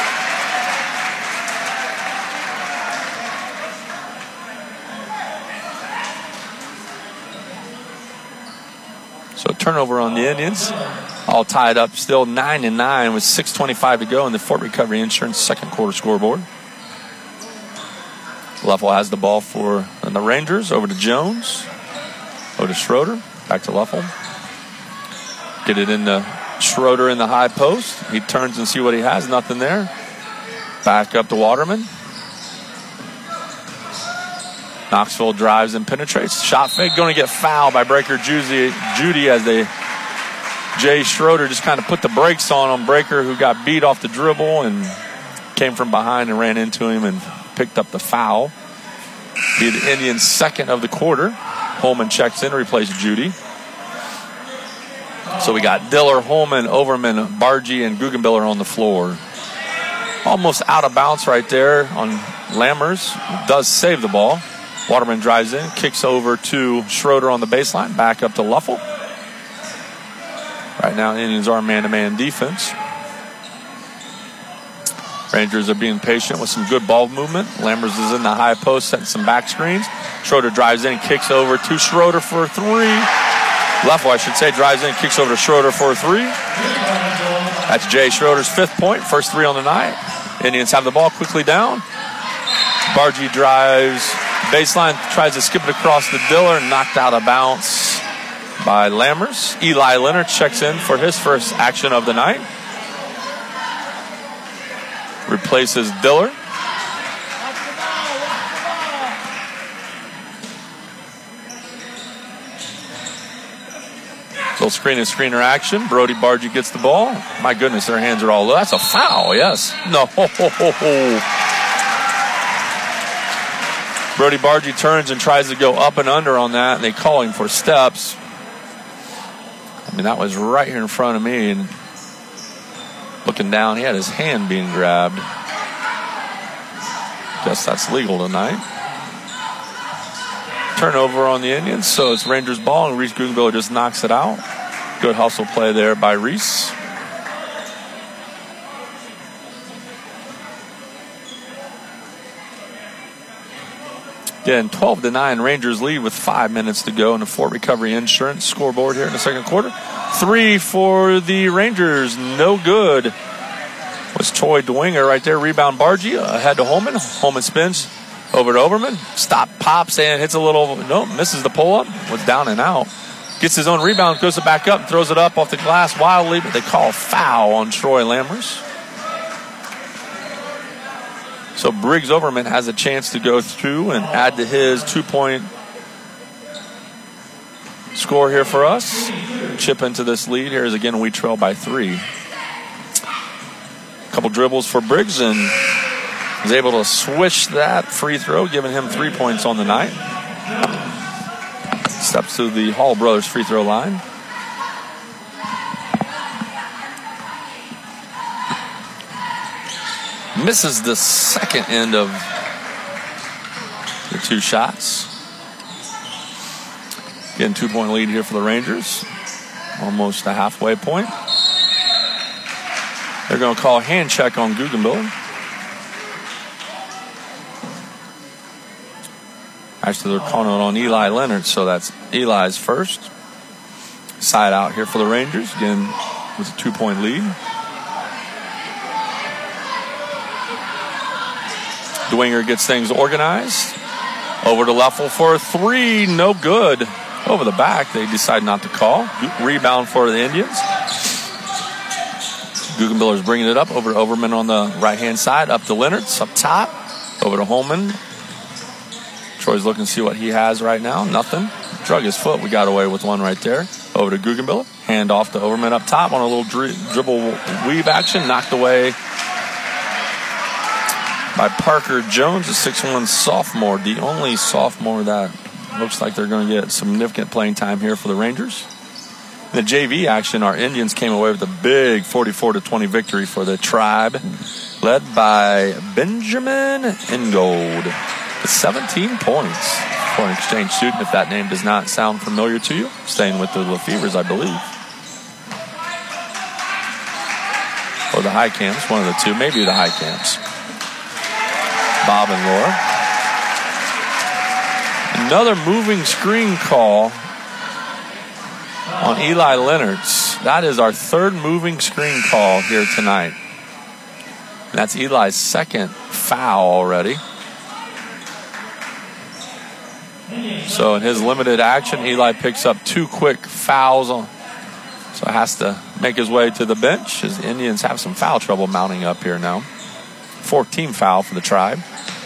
So turnover on the Indians. All tied up still nine and nine with six twenty-five to go in the Fort Recovery Insurance second quarter scoreboard. Leffel has the ball for the Rangers. Over to Jones. Over to Schroeder. Back to Leffel. Get it into Schroeder in the high post. He turns and see what he has. Nothing there. Back up to Waterman. Knoxville drives and penetrates. Shot fake. Going to get fouled by Breaker Judy, Judy as they Jay Schroeder just kind of put the brakes on on Breaker, who got beat off the dribble and came from behind and ran into him and picked up the foul. Be the Indians' second of the quarter. Holman checks in, replaces Judy. So we got Diller, Holman, Overman, Bargy, and Guggenbiller on the floor. Almost out of bounds right there on Lammers. Does save the ball. Waterman drives in, kicks over to Schroeder on the baseline, back up to Leffel. Right now, Indians are man-to-man defense. Rangers are being patient with some good ball movement. Lammers is in the high post, setting some back screens. Schroeder drives in, kicks over to Schroeder for three. Leffel, I should say, drives in, kicks over to Schroeder for three. That's Jay Schroeder's fifth point, first three on the night. Indians have the ball quickly down. Bargy drives baseline, tries to skip it across the Diller, knocked out of bounds by Lammers. Eli Leonard checks in for his first action of the night. Replaces Diller. Little screen and screener action. Brody Bargy gets the ball. My goodness, their hands are all low. That's a foul, yes. No. Ho, ho, ho, ho. Brody Bargy turns and tries to go up and under on that, and they call him for steps. I mean, that was right here in front of me, and looking down, he had his hand being grabbed. Guess that's legal tonight. Turnover on the Indians, so it's Rangers ball, and Reese Guggenbiller just knocks it out. Good hustle play there by Reese. Again, twelve to nine, Rangers lead with five minutes to go in the Fort Recovery Insurance scoreboard here in the second quarter. Three for the Rangers, no good. Was Troy Dwinger right there, rebound Bargy, ahead to Holman. Holman spins over to Overman. Stop, pops, and hits a little, no, misses the pull-up. Was down and out. Gets his own rebound, goes it back up, and throws it up off the glass wildly, but they call foul on Troy Lammers. So Briggs Overman has a chance to go through and add to his two-point score here for us. Chip into this lead. Here is again, we trail by three. A couple dribbles for Briggs, and is able to swish that free throw, giving him three points on the night. Steps to the Hall brothers free throw line. Misses the second end of the two shots. Again, two-point lead here for the Rangers. Almost a halfway point. They're going to call a hand check on Guggenbiller. Actually, they're calling it on Eli Leonard, so that's Eli's first. Side out here for the Rangers, again with a two-point lead. Dwinger gets things organized. Over to Leffel for a three, no good. Over the back, they decide not to call. Rebound for the Indians. Guggenbiller's bringing it up over to Overman on the right-hand side. Up to Leonard's up top. Over to Holman. Troy's looking to see what he has right now. Nothing. Drug his foot. We got away with one right there. Over to Guggenbiller. Hand off to Overman up top on a little dri- dribble weave action. Knocked away by Parker Jones, a six one sophomore. The only sophomore that looks like they're going to get significant playing time here for the Rangers. In the J V action, our Indians came away with a big forty-four to twenty victory for the Tribe, led by Benjamin Ingold with seventeen points for an exchange student, if that name does not sound familiar to you. Staying with the Lefevres, I believe. Or the High Camps, one of the two. Maybe the High Camps. Bob and Laura. Another moving screen call on Eli Leonards. That is our third moving screen call here tonight. That's Eli's second foul already. So in his limited action, Eli picks up two quick fouls, on, so has to make his way to the bench. His Indians have some foul trouble mounting up here now. fourteen foul for the Tribe.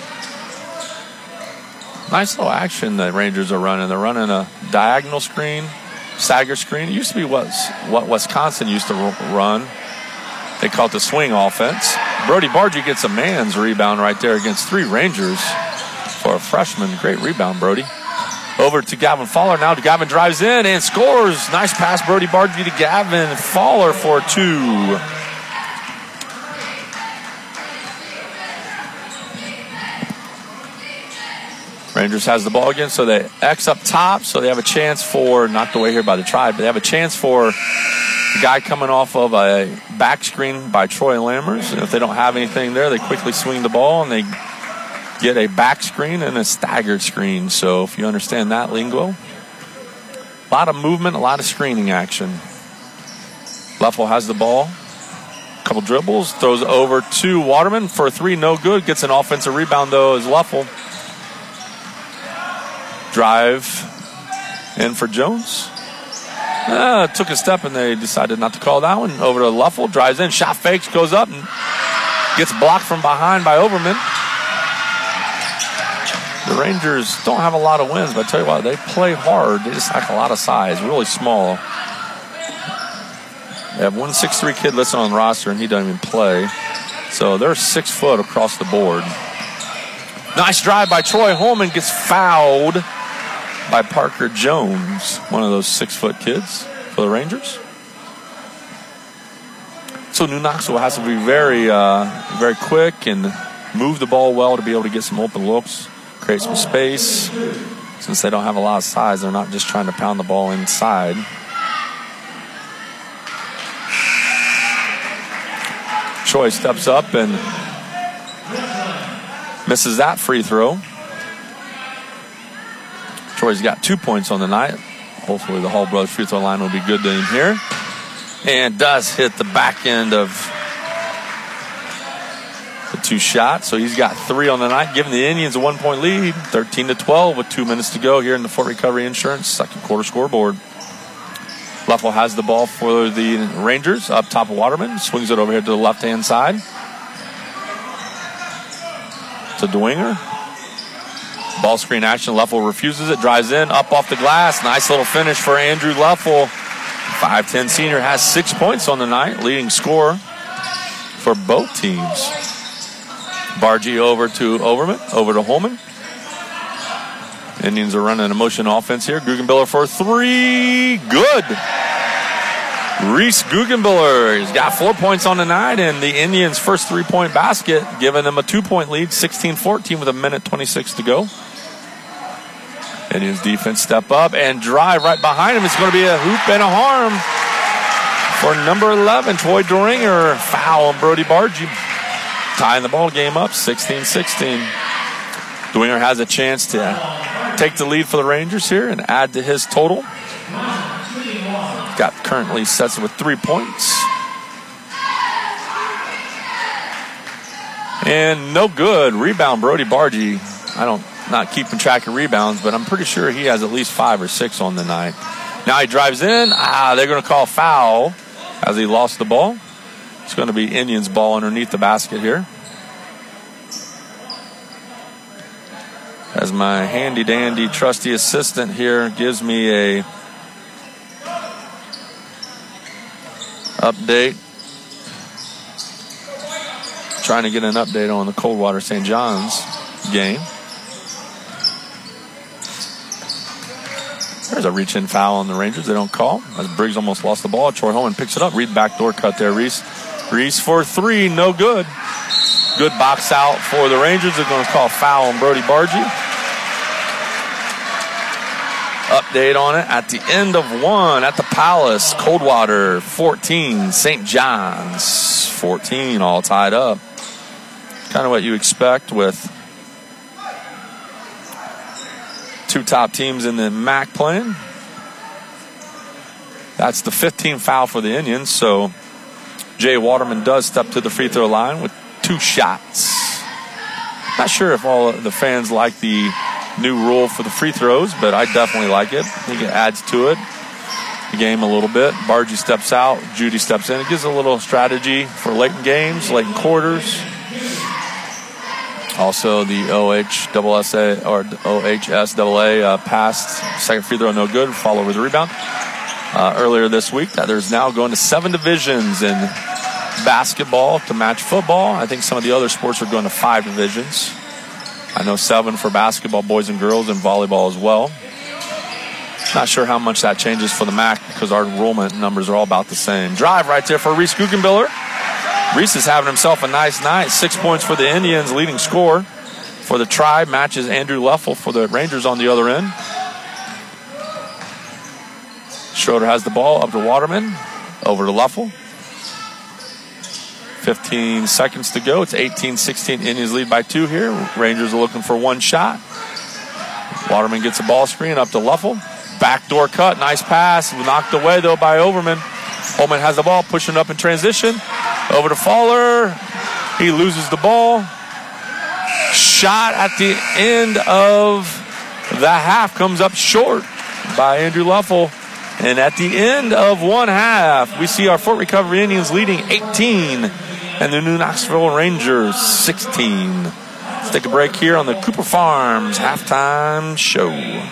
Nice little action the Rangers are running. They're running a diagonal screen, stagger screen. It used to be what, what Wisconsin used to run. They call it the swing offense. Brody Bargy gets a man's rebound right there against three Rangers for a freshman. Great rebound, Brody. Over to Gavin Fowler now. Gavin drives in and scores. Nice pass, Brody Bargy to Gavin Fowler for two. Rangers has the ball again, so they X up top, so they have a chance for, knocked away here by the Tribe, but they have a chance for the guy coming off of a back screen by Troy Lammers. And if they don't have anything there, they quickly swing the ball and they get a back screen and a staggered screen. So if you understand that lingo, a lot of movement, a lot of screening action. Leffel has the ball. A couple dribbles, throws it over to Waterman for a three, no good. Gets an offensive rebound though as Leffel. Drive in for Jones. Uh, took a step and they decided not to call that one. Over to Leffel, drives in, shot fakes, goes up and gets blocked from behind by Overman. The Rangers don't have a lot of wins, but I tell you what, they play hard. They just lack a lot of size, really small. They have one six three kid listed on the roster, and he doesn't even play. So they're six foot across the board. Nice drive by Troy Holman, gets fouled by Parker Jones, one of those six foot kids for the Rangers. So New Knoxville has to be very, uh, very quick and move the ball well to be able to get some open looks, create some space. Since they don't have a lot of size, they're not just trying to pound the ball inside. Troy steps up and misses that free throw. Troy's got two points on the night. Hopefully the Hall Brothers free throw line will be good to him here. And does hit the back end of the two shots. So he's got three on the night, giving the Indians a one-point lead, thirteen to twelve with two minutes to go here in the Fort Recovery Insurance second quarter scoreboard. Leffel has the ball for the Rangers up top of Waterman. Swings it over here to the left-hand side. To Dwenger. Ball screen action. Leffel refuses it. Drives in. Up off the glass. Nice little finish for Andrew Leffel. five ten senior has six points on the night. Leading scorer for both teams. Bargy over to Overman. Over to Holman. Indians are running a motion offense here. Guggenbiller for three. Good. Reese Guggenbiller. He's got four points on the night, and the Indians' first three-point basket, giving them a two-point lead, sixteen fourteen with a minute twenty-six to go. Indians defense step up and drive right behind him. It's going to be a hoop and a harm for number eleven, Troy Doringer. Foul on Brody Bargy. Tying the ball game up, sixteen sixteen. Doringer has a chance to take the lead for the Rangers here and add to his total. Got currently sets with three points. And no good. Rebound, Brody Bargy. I don't, not keeping track of rebounds, but I'm pretty sure he has at least five or six on the night. Now he drives in. Ah, they're going to call foul as he lost the ball. It's going to be Indians' ball underneath the basket here. as my handy-dandy trusty assistant here gives me a update. Trying to get an update on the Coldwater Saint John's game. There's a reach-in foul on the Rangers. They don't call as Briggs almost lost the ball. Troy Holman picks it up. Reed backdoor cut there. Reese. Reese for three. No good. Good box out for the Rangers. They're going to call foul on Brody Bargy. Update on it at the end of one at the Palace. Coldwater fourteen, Saint John's fourteen, all tied up. Kind of what you expect with two top teams in the M A C playing. That's the fifteenth foul for the Indians, so Jay Waterman does step to the free throw line with two shots. Not sure if all of the fans like the new rule for the free throws, but I definitely like it. I think it adds to it, the game a little bit. Bargy steps out, Judy steps in. It gives a little strategy for late in games, late in quarters. Also, the O H S S A or O H S A A uh, passed second free throw, no good. Follow with the rebound uh, earlier this week. That there's now going to seven divisions in basketball to match football. I think some of the other sports are going to five divisions. I know seven for basketball, boys and girls, and volleyball as well. Not sure how much that changes for the M A C because our enrollment numbers are all about the same. Drive right there for Reese Guggenbiller. Reese is having himself a nice night. Six points for the Indians, leading scorer for the Tribe. Matches Andrew Leffel for the Rangers on the other end. Schroeder has the ball up to Waterman. Over to Leffel. fifteen seconds to go. It's eighteen sixteen. Indians lead by two here. Rangers are looking for one shot. Waterman gets a ball screen up to Leffel. Backdoor cut. Nice pass. Knocked away, though, by Overman. Holman has the ball, pushing up in transition. Over to Fowler. He loses the ball. Shot at the end of the half comes up short by Andrew Leffel. And at the end of one half, we see our Fort Recovery Indians leading eighteen and the New Knoxville Rangers sixteen. Let's take a break here on the Cooper Farms halftime show.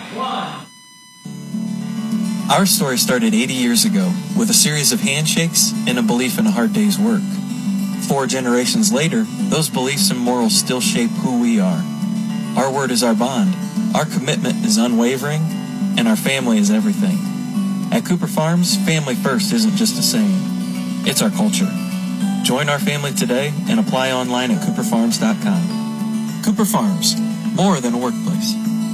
Our story started eighty years ago with a series of handshakes and a belief in a hard day's work. Four generations later, those beliefs and morals still shape who we are. Our word is our bond. Our commitment is unwavering, and our family is everything. At Cooper Farms, family first isn't just a saying. It's our culture. Join our family today and apply online at cooper farms dot com. Cooper Farms, more than a workplace.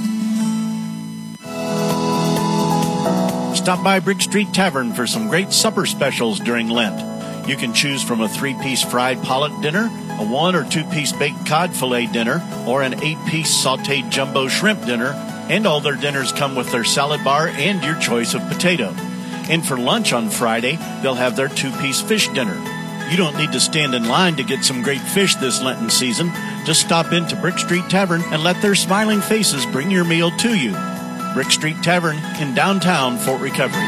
Stop by Brick Street Tavern for some great supper specials during Lent. You can choose from a three-piece fried pollock dinner, a one- or two-piece baked cod fillet dinner, or an eight-piece sautéed jumbo shrimp dinner, and all their dinners come with their salad bar and your choice of potato. And for lunch on Friday, they'll have their two-piece fish dinner. You don't need to stand in line to get some great fish this Lenten season. Just stop into Brick Street Tavern and let their smiling faces bring your meal to you. Brick Street Tavern in downtown Fort Recovery.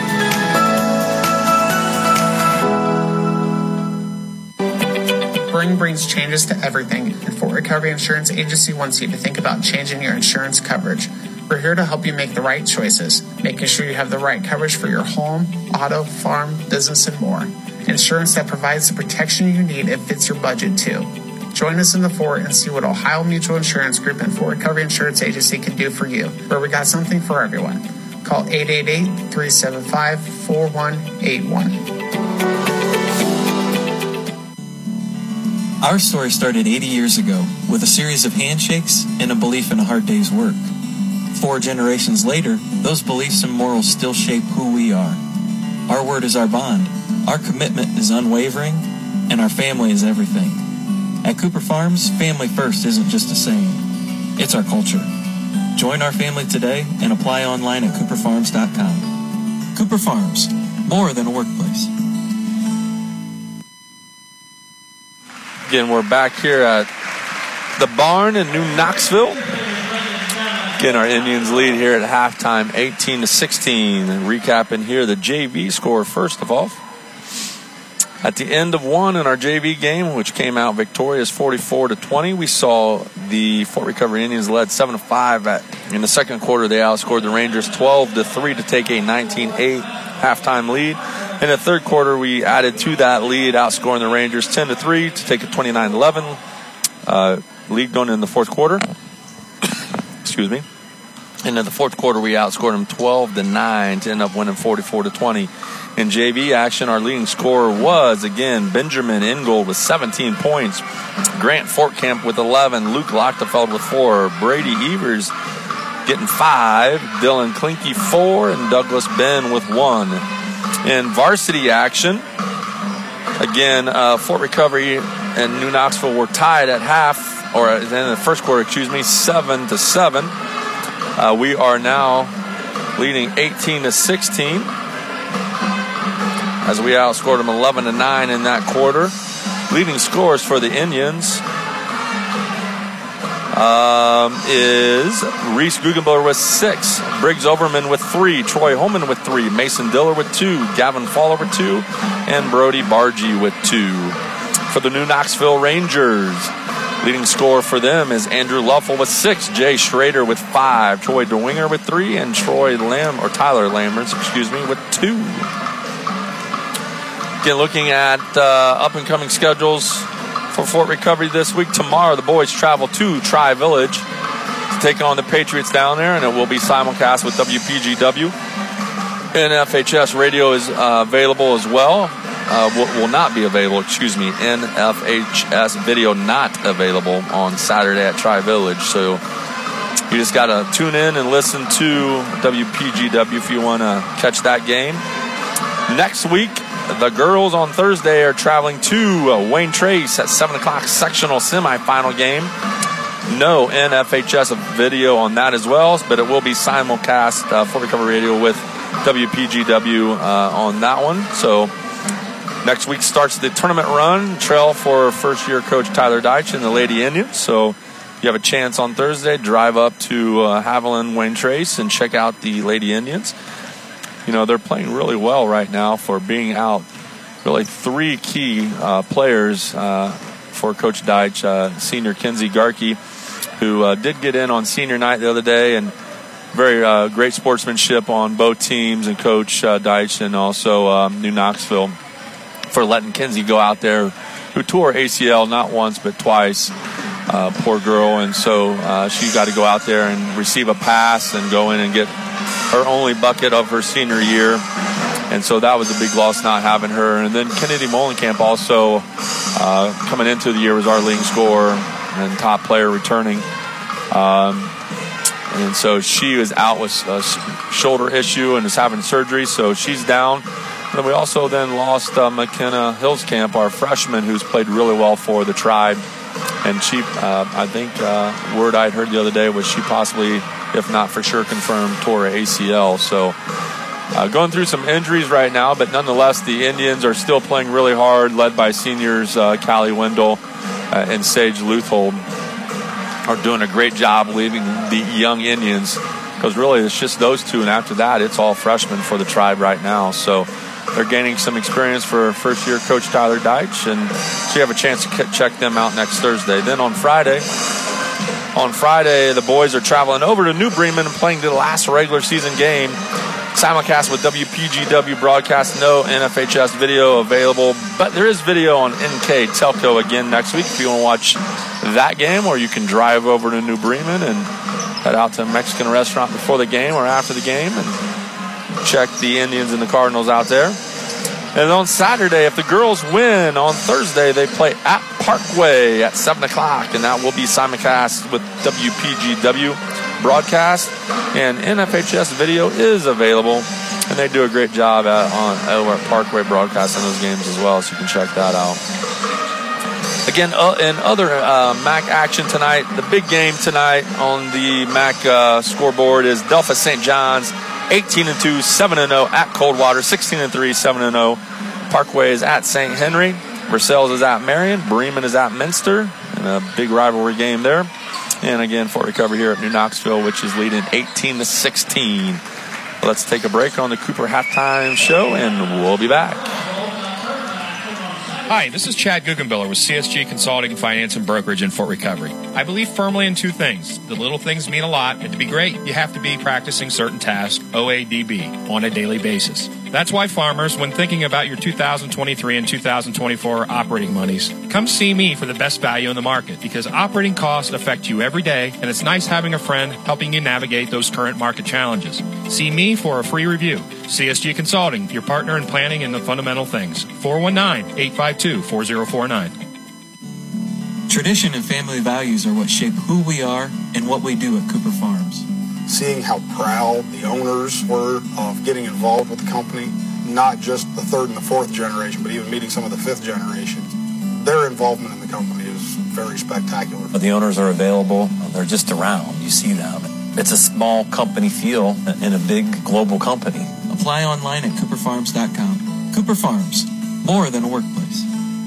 Spring brings changes to everything, and Fort Recovery Insurance Agency wants you to think about changing your insurance coverage. We're here to help you make the right choices, making sure you have the right coverage for your home, auto, farm, business, and more. Insurance that provides the protection you need and fits your budget, too. Join us in the Fort and see what Ohio Mutual Insurance Group and Fort Recovery Insurance Agency can do for you, where we got something for everyone. Call eight eight eight, three seven five, four one eight one. Our story started eighty years ago with a series of handshakes and a belief in a hard day's work. Four generations later, those beliefs and morals still shape who we are. Our word is our bond. Our commitment is unwavering, and our family is everything. At Cooper Farms, family first isn't just a saying. It's our culture. Join our family today and apply online at cooper farms dot com. Cooper Farms, more than a workplace. Again, we're back here at the barn in New Knoxville. Again, our Indians lead here at halftime, eighteen to sixteen. And recapping here the J V score first of all. At the end of one in our J V game, which came out victorious forty-four to twenty, we saw the Fort Recovery Indians led seven to five. At, in the second quarter, they outscored the Rangers twelve to three to take a nineteen eight halftime lead. In the third quarter, we added to that lead, outscoring the Rangers ten to three to take a twenty-nine eleven uh, lead going in the fourth quarter. Excuse me. And in the fourth quarter, we outscored them twelve to nine to end up winning forty-four to twenty. In J V action, our leading scorer was, again, Benjamin Ingold with seventeen points, Grant Fortcamp with eleven, Luke Lochtefeld with four, Brady Evers getting five, Dylan Klinke four, and Douglas Ben with one. In varsity action, again, uh, Fort Recovery and New Knoxville were tied at half, or in the first quarter, excuse me, seven to seven. Uh, we are now leading eighteen to sixteen. As we outscored them eleven to nine in that quarter. Leading scores for the Indians um, is Reese Guggenbiller with six, Briggs Overman with three, Troy Holman with three, Mason Diller with two, Gavin Fowler with two, and Brody Bargy with two. For the New Knoxville Rangers, leading scorer for them is Andrew Luffel with six, Jay Schrader with five, Troy DeWinger with three, and Troy Lam or Tyler Lamberts, excuse me, with two. Again, looking at uh, up-and-coming schedules for Fort Recovery this week. Tomorrow, the boys travel to Tri-Village to take on the Patriots down there, and it will be simulcast with W P G W. N F H S radio is uh, available as well. Uh, will, will not be available, excuse me. N F H S video not available on Saturday at Tri-Village. So you just got to tune in and listen to W P G W if you want to catch that game. Next week, the girls on Thursday are traveling to uh, Wayne Trace at seven o'clock sectional semifinal game. No N F H S video on that as well, but it will be simulcast uh, Fort Recovery Radio with W P G W uh, on that one. So next week starts the tournament run trail for first-year coach Tyler Deitch and the Lady Indians. So you have a chance on Thursday, drive up to uh, Haviland, Wayne Trace, and check out the Lady Indians. You know, they're playing really well right now for being out. Really three key uh, players uh, for Coach Deitch. Uh, senior Kenzie Garkey, who uh, did get in on senior night the other day, and very uh, great sportsmanship on both teams, and Coach uh, Deitch and also um, New Knoxville for letting Kenzie go out there, who tore A C L not once but twice. Uh, poor girl, and so uh, she got to go out there and receive a pass and go in and get her only bucket of her senior year, and so that was a big loss not having her. And then Kennedy Molenkamp also uh, coming into the year was our leading scorer and top player returning, um, and so she was out with a shoulder issue and is having surgery, so she's down. And then we also then lost uh, McKenna Hillscamp, our freshman, who's played really well for the Tribe. And she, uh, I think, uh, word I'd heard the other day was she possibly, if not for sure confirmed, tore a A C L. So uh, going through some injuries right now, but nonetheless, the Indians are still playing really hard, led by seniors uh, Callie Wendell uh, and Sage Luthold are doing a great job leading the young Indians, because really it's just those two, and after that, it's all freshmen for the Tribe right now. So they're gaining some experience for first-year coach Tyler Deitch, and so you have a chance to check them out next Thursday. Then on Friday, on Friday, the boys are traveling over to New Bremen and playing the last regular season game. Simulcast with W P G W broadcast. No N F H S video available, but there is video on N K Telco again next week if you want to watch that game, or you can drive over to New Bremen and head out to a Mexican restaurant before the game or after the game and check the Indians and the Cardinals out there. And on Saturday, if the girls win on Thursday, they play at Parkway at seven o'clock, and that will be simulcast with W P G W broadcast. And N F H S video is available, and they do a great job at, on over at Parkway broadcasting those games as well, so you can check that out. Again, uh, in other uh, M A C action tonight, the big game tonight on the M A C uh, scoreboard is Delphos Saint John's eighteen and two, seven and oh at Coldwater, sixteen and three, seven and oh. Parkway is at Saint Henry. Versailles is at Marion. Bremen is at Minster. And a big rivalry game there. And again, Fort Recovery here at New Knoxville, which is leading eighteen to sixteen. Let's take a break on the Cooper Halftime Show, and we'll be back. Hi, this is Chad Guggenbiller with C S G Consulting, Finance, and Brokerage in Fort Recovery. I believe firmly in two things. The little things mean a lot, and to be great, you have to be practicing certain tasks, O A D B, on a daily basis. That's why farmers, when thinking about your two thousand twenty-three and two thousand twenty-four operating monies, come see me for the best value in the market, because operating costs affect you every day, and it's nice having a friend helping you navigate those current market challenges. See me for a free review. C S G Consulting, your partner in planning and the fundamental things. four one nine, eight five two, four zero four nine. Tradition and family values are what shape who we are and what we do at Cooper Farms. Seeing how proud the owners were of getting involved with the company, not just the third and the fourth generation, but even meeting some of the fifth generations. Their involvement in the company is very spectacular. The owners are available. They're just around. You see them. It's a small company feel in a big global company. Apply online at cooper farms dot com. Cooper Farms, more than a workplace.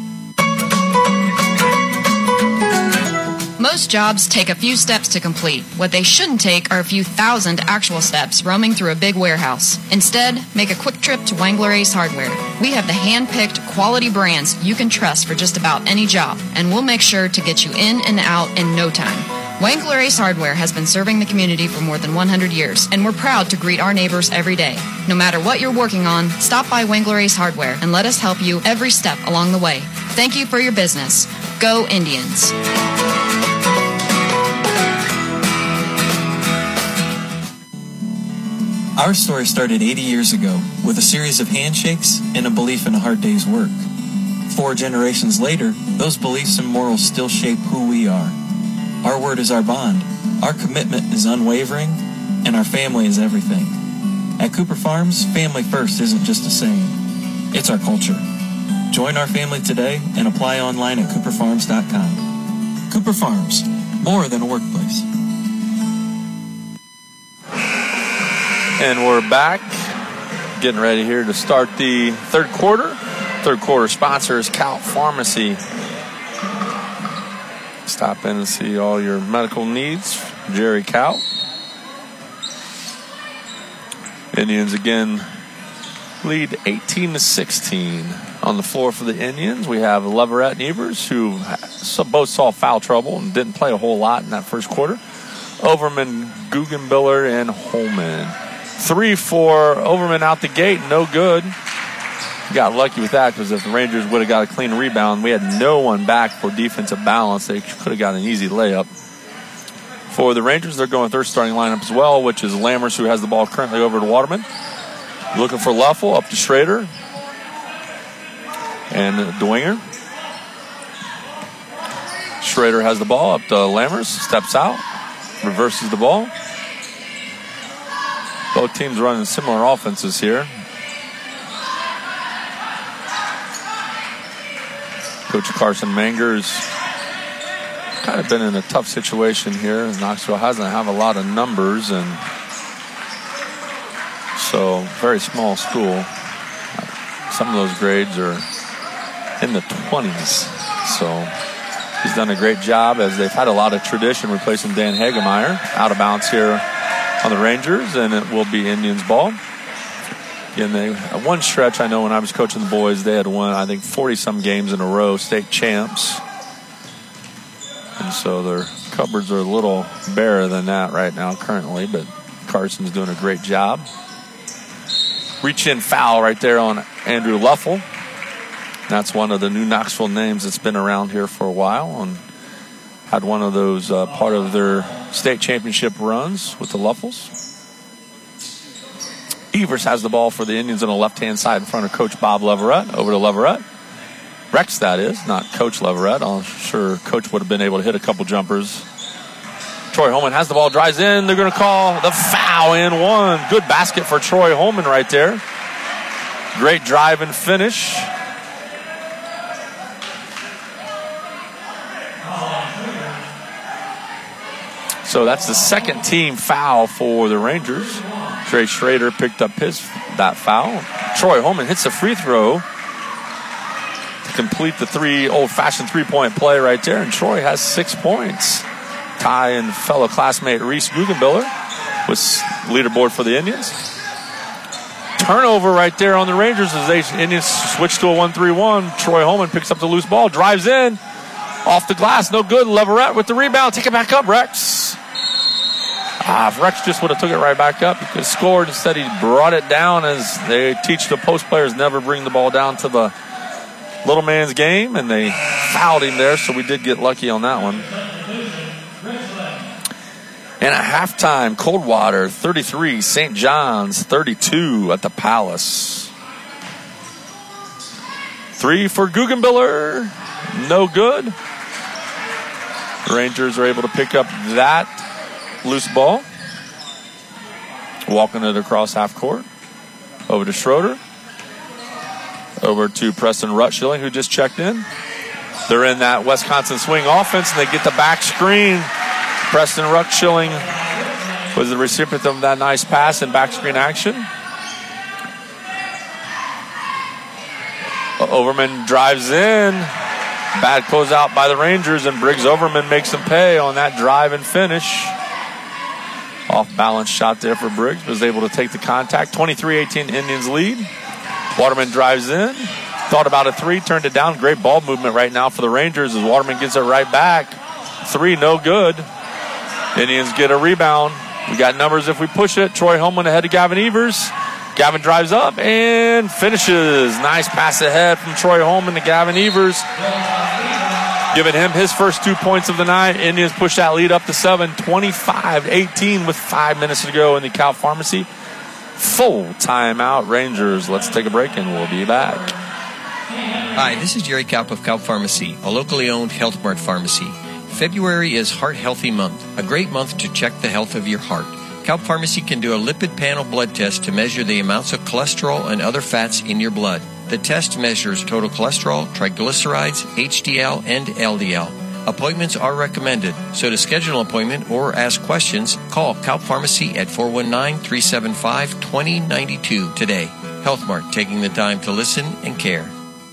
Most jobs take a few steps to complete. What they shouldn't take are a few thousand actual steps roaming through a big warehouse. Instead, make a quick trip to Wangler Ace Hardware. We have the hand-picked quality brands you can trust for just about any job, and we'll make sure to get you in and out in no time. Wangler Ace Hardware has been serving the community for more than one hundred years, and we're proud to greet our neighbors every day. No matter what you're working on, stop by Wangler Ace Hardware and let us help you every step along the way. Thank you for your business. Go Indians. Our story started eighty years ago with a series of handshakes and a belief in a hard day's work. Four generations later, those beliefs and morals still shape who we are. Our word is our bond, our commitment is unwavering, and our family is everything. At Cooper Farms, family first isn't just a saying, it's our culture. Join our family today and apply online at cooper farms dot com. Cooper Farms, more than a workplace. And we're back, getting ready here to start the third quarter. Third quarter sponsor is Cal Pharmacy. Stop in and see all your medical needs. Jerry Cal. Indians again lead eighteen to sixteen. On the floor for the Indians, we have Leverett and Evers, who both saw foul trouble and didn't play a whole lot in that first quarter. Overman, Guggenbiller, and Holman. Three for Overman out the gate, no good. Got lucky with that, because if the Rangers would have got a clean rebound, we had no one back for defensive balance. They could have got an easy layup. For the Rangers, they're going third starting lineup as well, which is Lammers, who has the ball currently over to Waterman. Looking for Leffel, up to Schrader. And Dwenger. Schrader has the ball, up to Lammers, steps out, reverses the ball. Both teams running similar offenses here. Coach Carson Manger's kind of been in a tough situation here. Knoxville hasn't have a lot of numbers, and so very small school. Some of those grades are in the twenties. So he's done a great job, as they've had a lot of tradition replacing Dan Hagemeyer. Out of bounds here on the Rangers, and it will be Indians ball. Again, they one stretch, I know when I was coaching the boys, they had won, I think, forty-some games in a row, state champs. And so their cupboards are a little barer than that right now currently, but Carson's doing a great job. Reach-in foul right there on Andrew Leffel. That's one of the new Knoxville names that's been around here for a while, and had one of those uh, part of their state championship runs with the Leffels. Evers has the ball for the Indians on the left-hand side in front of Coach Bob Leverett. Over to Leverett. Rex, that is, not Coach Leverett. I'm sure Coach would have been able to hit a couple jumpers. Troy Holman has the ball, drives in. They're going to call the foul in one. Good basket for Troy Holman right there. Great drive and finish. So that's the second team foul for the Rangers. Trey Schrader picked up his that foul. Troy Holman hits a free throw to complete the three old-fashioned three-point play right there, and Troy has six points. Ty and fellow classmate Reese Guggenbiller was leaderboard for the Indians. turnover right there on the Rangers as they Indians switch to a one three one. Troy Holman picks up the loose ball, drives in, off the glass, no good. Leverett with the rebound. Take it back up, Rex. Ah, if Rex just would have took it right back up, he could have scored. Instead, he brought it down, as they teach the post players never bring the ball down to the little man's game, and they fouled him there, so we did get lucky on that one. And at halftime, Coldwater thirty-three, Saint John's thirty-two at the Palace. Three for Guggenbiller, no good. Rangers are able to pick up that loose ball. Walking it across half court. Over to Schroeder. Over to Preston Rutschilling, who just checked in. They're in that Wisconsin swing offense, and they get the back screen. Preston Rutschilling was the recipient of that nice pass and back screen action. Overman drives in. Bad closeout by the Rangers, and Briggs Overman makes them pay on that drive and finish. Off-balance shot there for Briggs. Was able to take the contact. twenty-three eighteen Indians lead. Waterman drives in. Thought about a three, turned it down. Great ball movement right now for the Rangers as Waterman gets it right back. Three, no good. Indians get a rebound. We got numbers if we push it. Troy Holman ahead to Gavin Evers. Gavin drives up and finishes. Nice pass ahead from Troy Holman to Gavin Evers, giving him his first two points of the night. Indians push that lead up to seven, twenty-five eighteen with five minutes to go in the Cal Pharmacy. Full timeout, Rangers. Let's take a break and we'll be back. Hi, this is Jerry Kaup of Kaup Pharmacy, a locally owned Health Mart pharmacy. February is Heart Healthy Month, a great month to check the health of your heart. Kaup Pharmacy can do a lipid panel blood test to measure the amounts of cholesterol and other fats in your blood. The test measures total cholesterol, triglycerides, H D L, and L D L. Appointments are recommended, so to schedule an appointment or ask questions, call Kaup Pharmacy at four one nine, three seven five, two zero nine two today. Health Mart, taking the time to listen and care.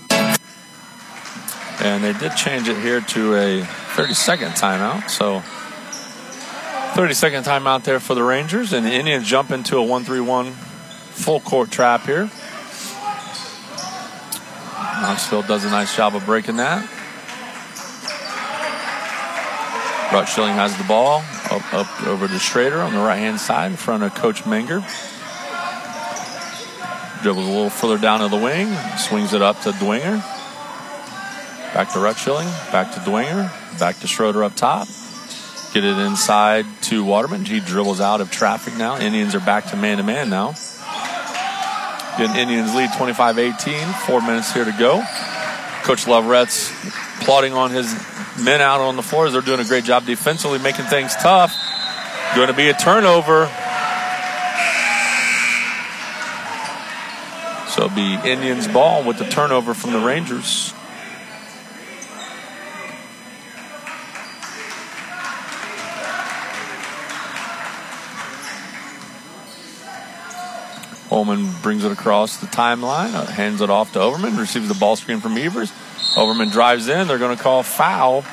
And they did change it here to a thirty-second timeout, so thirty-second timeout there for the Rangers, and the Indians jump into a one three one full court trap here. Knoxville does a nice job of breaking that. Rutschilling has the ball up, up over to Schrader on the right-hand side in front of Coach Menger. Dribbles a little further down to the wing, swings it up to Dwenger. Back to Rutschilling, back to Dwenger, back to Schroeder up top. Get it inside to Waterman. He dribbles out of traffic now. Indians are back to man-to-man now. Getting Indians lead twenty-five eighteen. Four minutes here to go. Coach Leverett's plotting on his men out on the floor as they're doing a great job defensively, making things tough. Going to be a turnover. So it'll be Indians ball with the turnover from the Rangers. Holman brings it across the timeline, uh, hands it off to Overman, receives the ball screen from Evers. Overman drives in. They're going to call foul.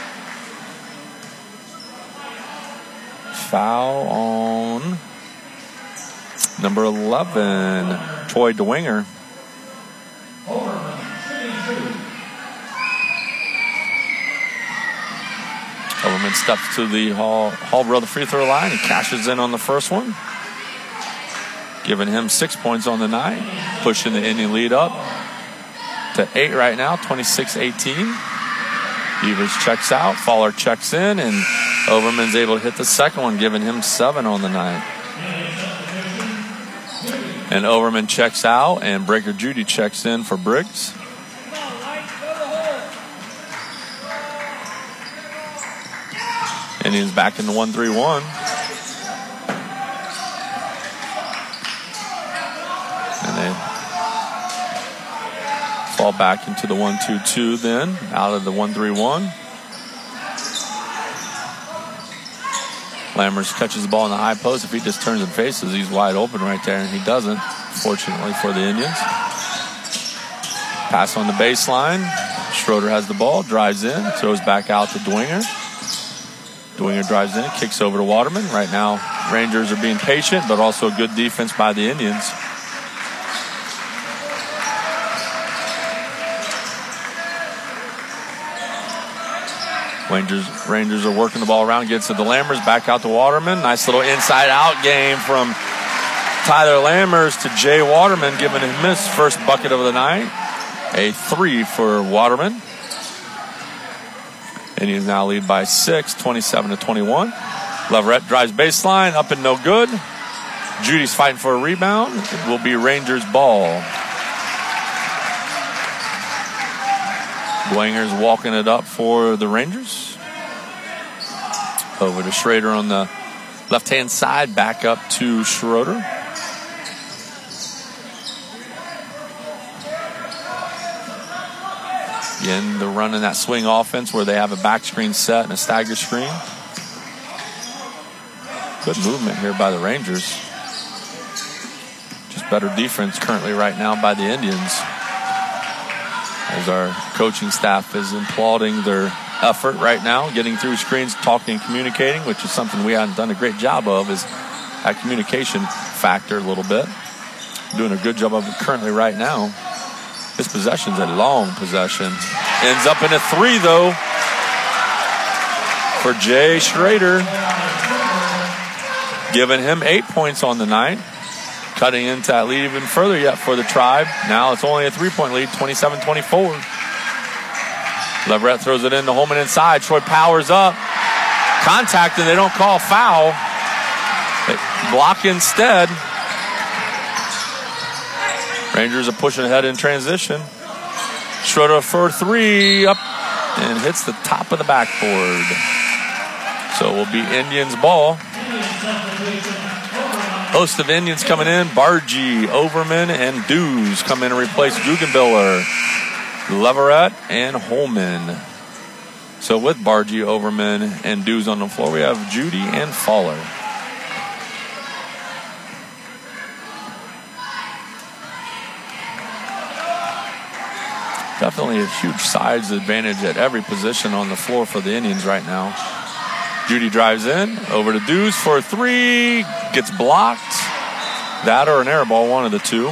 Foul on number eleven, Troy Dwenger. Overman steps to the Hall, Hall brother free throw line and cashes in on the first one, giving him six points on the night, pushing the Indian lead up to eight right now, twenty-six eighteen. Evers checks out, Fowler checks in, and Overman's able to hit the second one, giving him seven on the night. And Overman checks out, and Breaker Judy checks in for Briggs. Indians back in the one three one. Fall back into the one two two then, out of the one three one. Lammers catches the ball in the high post. If he just turns and faces, he's wide open right there, and he doesn't, fortunately for the Indians. Pass on the baseline. Schroeder has the ball, drives in, throws back out to Dwenger. Dwenger drives in, kicks over to Waterman. Right now, Rangers are being patient, but also good defense by the Indians. Rangers, Rangers are working the ball around, gets to the Lammers, back out to Waterman. Nice little inside-out game from Tyler Lammers to Jay Waterman, giving him his first bucket of the night. A three for Waterman. Indians now lead by six, twenty-seven to twenty-one. Leverett drives baseline, up and no good. Judy's fighting for a rebound. It will be Rangers ball. Dwinger's walking it up for the Rangers. Over to Schrader on the left-hand side, back up to Schroeder. Again, they're running that swing offense where they have a back screen set and a stagger screen. Good movement here by the Rangers. Just better defense currently right now by the Indians, as our coaching staff is applauding their effort right now, getting through screens, talking and communicating, which is something we haven't done a great job of, is that communication factor a little bit. Doing a good job of it currently right now. This possession's a long possession. Ends up in a three, though, for Jay Schrader, giving him eight points on the night. Cutting into that lead even further yet for the Tribe. Now it's only a three-point lead, twenty-seven twenty-four. Leverett throws it in to Holman inside. Troy powers up. Contact, and they don't call foul. They block instead. Rangers are pushing ahead in transition. Schroeder for three, up and hits the top of the backboard. So it will be Indians ball. Host of Indians coming in, Bargy, Overman, and Dews come in and replace Guggenbiller, Leverett, and Holman. So with Bargy, Overman, and Dews on the floor, we have Judy and Fowler. Definitely a huge size advantage at every position on the floor for the Indians right now. Judy drives in, over to Dews for a three, gets blocked. That or an air ball, one of the two.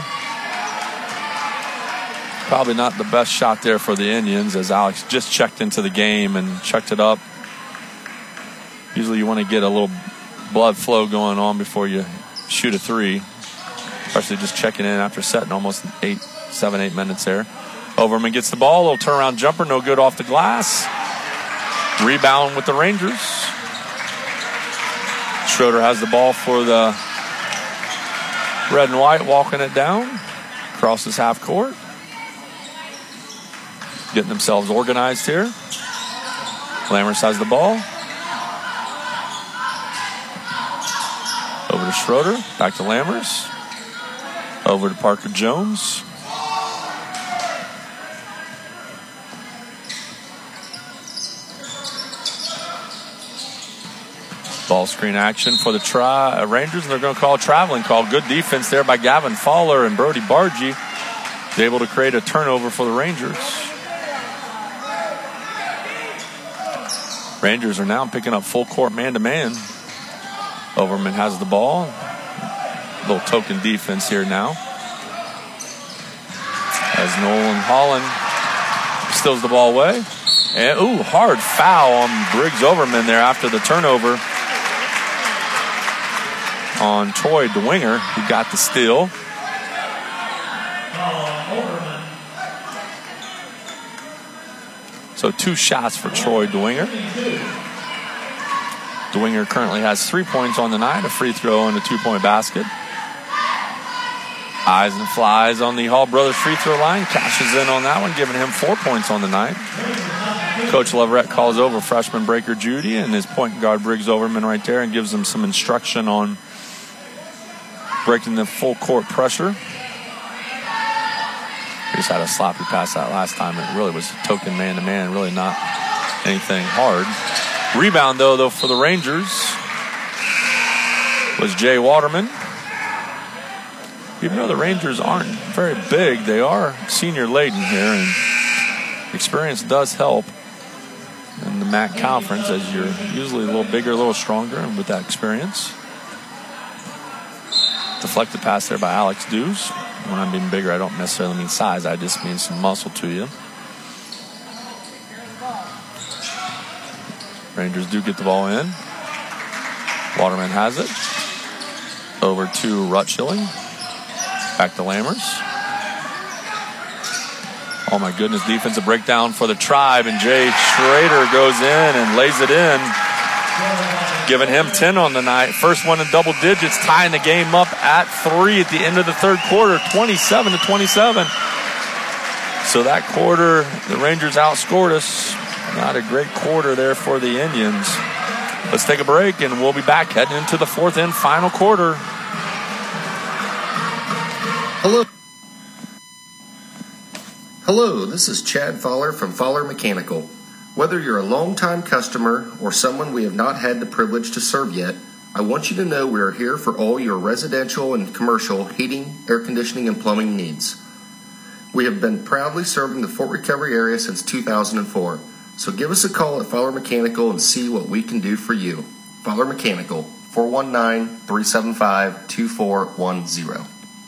Probably not the best shot there for the Indians, as Alex just checked into the game and checked it up. Usually you want to get a little blood flow going on before you shoot a three, especially just checking in after setting almost eight, seven, eight minutes there. Overman gets the ball, a little turnaround jumper, no good off the glass. Rebound with the Rangers. Schroeder has the ball for the red and white, walking it down. Crosses half court. Getting themselves organized here. Lammers has the ball. Over to Schroeder. Back to Lammers. Over to Parker Jones. Ball screen action for the tri- uh, Rangers, and they're going to call a traveling call. Good defense there by Gavin Fowler and Brody Bargy. Able to create a turnover for the Rangers. Rangers are now picking up full court man-to-man. Overman has the ball. A little token defense here now, as Nolan Holland steals the ball away. And, ooh, hard foul on Briggs Overman there after the turnover on Troy Dwinger, who got the steal. So two shots for Troy Dwinger. Dwinger currently has three points on the night, a free throw and a two-point basket. Eyes and flies on the Hall brothers free throw line. Cashes in on that one, giving him four points on the night. Coach Leverett calls over freshman Breaker Judy and his point guard Briggs Overman right there, and gives him some instruction on breaking the full court pressure. He just had a sloppy pass that last time. It really was token man-to-man, really not anything hard. Rebound, though, though for the Rangers was Jay Waterman. Even though the Rangers aren't very big, they are senior-laden here, and experience does help in the M A C conference, as you're usually a little bigger, a little stronger, and with that experience. Deflected pass there by Alex Dews. When I'm being bigger, I don't necessarily mean size. I just mean some muscle to you. Rangers do get the ball in. Waterman has it. Over to Rutschilling. Back to Lammers. Oh my goodness, defensive breakdown for the Tribe, and Jay Schrader goes in and lays it in, giving him ten on the night. First one in double digits, tying the game up at three at the end of the third quarter, twenty-seven to twenty-seven. So that quarter, the Rangers outscored us. Not a great quarter there for the Indians. Let's take a break, and we'll be back heading into the fourth and final quarter. Hello. Hello, this is Chad Fowler from Fowler Mechanical. Whether you're a longtime customer or someone we have not had the privilege to serve yet, I want you to know we are here for all your residential and commercial heating, air conditioning, and plumbing needs. We have been proudly serving the Fort Recovery area since two thousand four, so give us a call at Fowler Mechanical and see what we can do for you. Fowler Mechanical, four one nine, three seven five, two four one zero.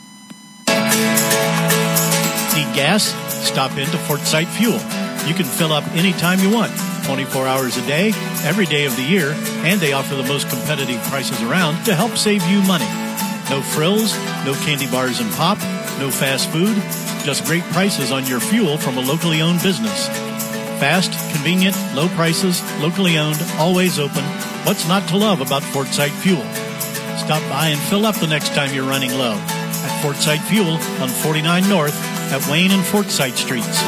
Need gas? Stop into Fort Sight Fuel. You can fill up anytime you want, twenty-four hours a day, every day of the year, and they offer the most competitive prices around to help save you money. No frills, no candy bars and pop, no fast food, just great prices on your fuel from a locally owned business. Fast, convenient, low prices, locally owned, always open. What's not to love about Fort Sight Fuel? Stop by and fill up the next time you're running low at Fort Sight Fuel on forty-nine North at Wayne and Fort Sight Streets.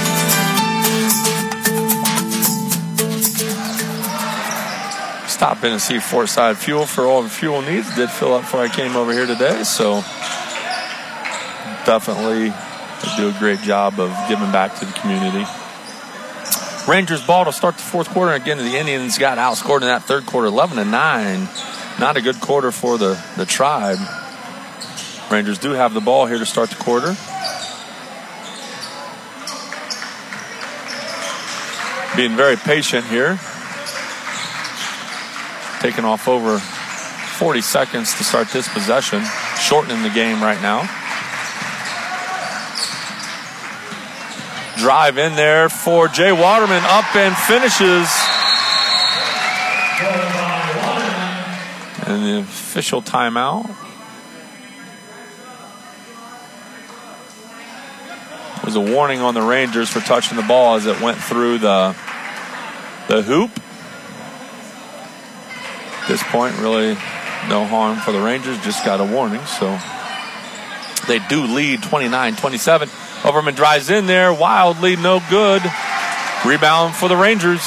Stop in and see Fort Sight Fuel for all the fuel needs. Did fill up before I came over here today, so definitely they do a great job of giving back to the community. Rangers ball to start the fourth quarter. Again, the Indians got outscored in that third quarter, eleven to nine. Not a good quarter for the, the Tribe. Rangers do have the ball here to start the quarter. Being very patient here. Taking off over forty seconds to start this possession. Shortening the game right now. Drive in there for Jay Waterman. Up and finishes. And the official timeout was a warning on the Rangers for touching the ball as it went through the the hoop. At this point, really no harm for the Rangers, just got a warning. So they do lead twenty-nine twenty-seven. Overman drives in there, wild lead, no good. Rebound for the Rangers.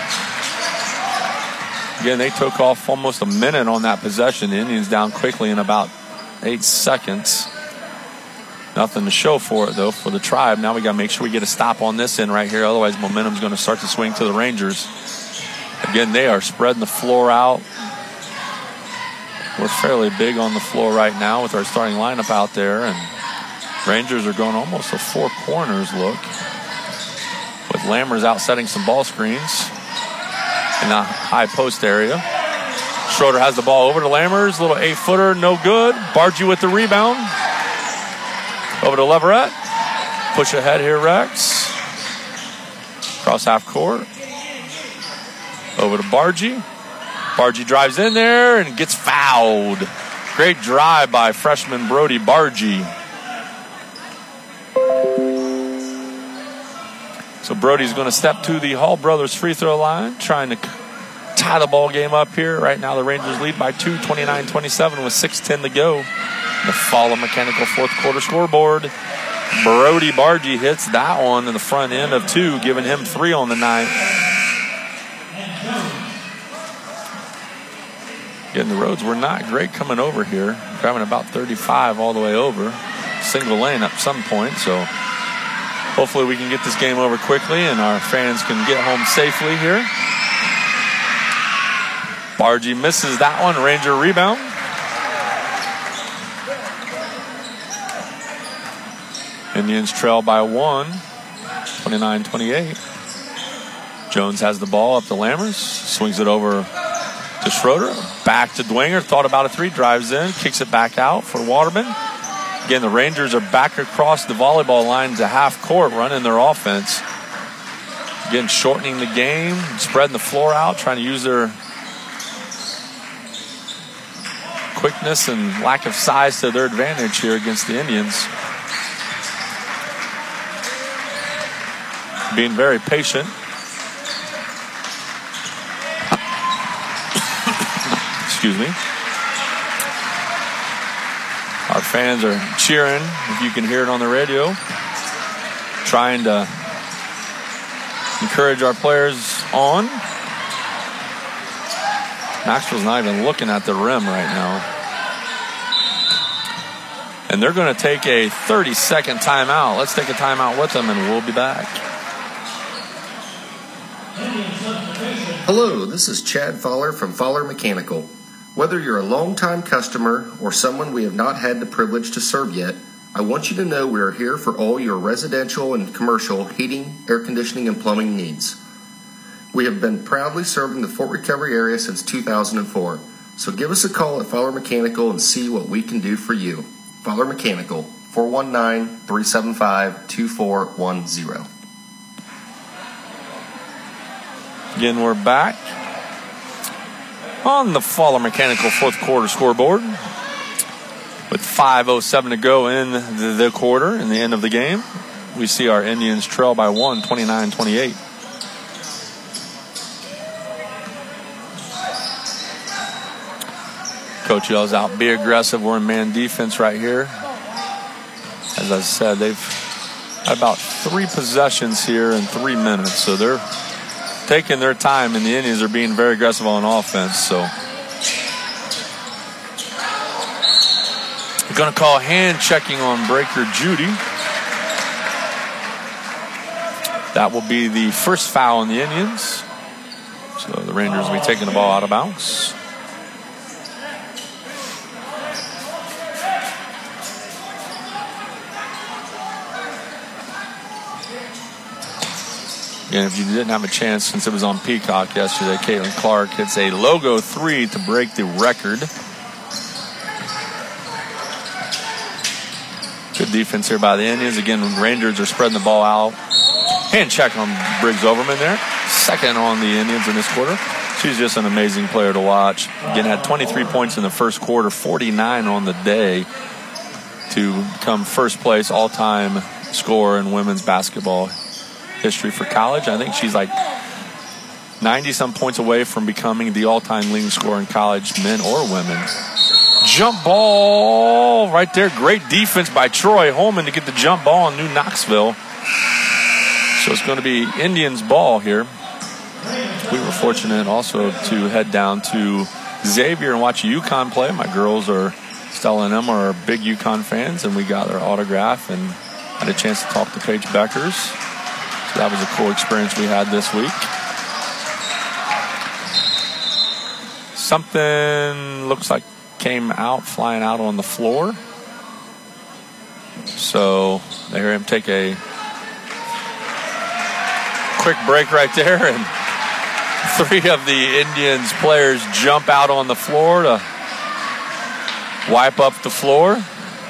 Again, they took off almost a minute on that possession. The Indians down quickly in about eight seconds. Nothing to show for it, though, for the Tribe. Now we got to make sure we get a stop on this end right here. Otherwise, momentum's going to start to swing to the Rangers. Again, they are spreading the floor out. We're fairly big on the floor right now with our starting lineup out there. And Rangers are going almost a four corners look. With Lammers out setting some ball screens in the high post area. Schroeder has the ball over to Lammers. Little eight-footer, no good. Bargy with the rebound. Over to Leverett. Push ahead here, Rex. Cross half court. Over to Bargy. Bargy drives in there and gets fouled. Great drive by freshman Brody Bargy. So Brody's going to step to the Hall Brothers free throw line, trying to tie the ball game up here. Right now the Rangers lead by two, twenty-nine twenty-seven with six ten to go. The Fowler Mechanical fourth quarter scoreboard. Brody Bargy hits that one in the front end of two, giving him three on the night. Again, the roads were not great coming over here. Driving about thirty-five all the way over. Single lane at some point, so hopefully we can get this game over quickly and our fans can get home safely here. Bargy misses that one. Ranger rebound. Indians trail by one, twenty-nine twenty-eight. Jones has the ball up to Lammers. Swings it over to Schroeder. Back to Dwenger. Thought about a three. Drives in. Kicks it back out for Waterman. Again, the Rangers are back across the volleyball line to half court running their offense. Again, shortening the game, spreading the floor out, trying to use their quickness and lack of size to their advantage here against the Indians. Being very patient. Excuse me. Our fans are cheering, if you can hear it on the radio, trying to encourage our players on. Maxwell's not even looking at the rim right now. And they're going to take a thirty-second timeout. Let's take a timeout with them, and we'll be back. Hello, this is Chad Fowler from Fowler Mechanical. Whether you're a longtime customer or someone we have not had the privilege to serve yet, I want you to know we are here for all your residential and commercial heating, air conditioning, and plumbing needs. We have been proudly serving the Fort Recovery area since two thousand four, so give us a call at Fowler Mechanical and see what we can do for you. Fowler Mechanical, four one nine, three seven five, two four one zero. Again, we're back on the Fowler Mechanical fourth quarter scoreboard with five oh seven to go in the, the quarter, in the end of the game. We see our Indians trail by one, twenty-nine twenty-eight. Coach yells out, be aggressive. We're in man defense right here. As I said, they've had about three possessions here in three minutes, so they're taking their time, and the Indians are being very aggressive on offense. So we're going to call hand checking on Breaker Judy. That will be the first foul on the Indians. So the Rangers will be taking the ball out of bounds. Again, if you didn't have a chance, since it was on Peacock yesterday, Caitlin Clark hits a logo three to break the record. Good defense here by the Indians. Again, Rangers are spreading the ball out. Hand check on Briggs Overman there. Second on the Indians in this quarter. She's just an amazing player to watch. Again, had twenty-three points in the first quarter, forty-nine on the day to become first place all-time scorer in women's basketball history for college. I think she's like ninety-some points away from becoming the all-time leading scorer in college, men or women. Jump ball right there. Great defense by Troy Holman to get the jump ball on New Knoxville. So it's going to be Indians ball here. We were fortunate also to head down to Xavier and watch UConn play. My girls are, Stella and Emma are big UConn fans, and we got their autograph and had a chance to talk to Paige Beckers. So that was a cool experience we had this week. Something looks like came out, flying out on the floor. So they hear him take a quick break right there, and three of the Indians players jump out on the floor to wipe up the floor.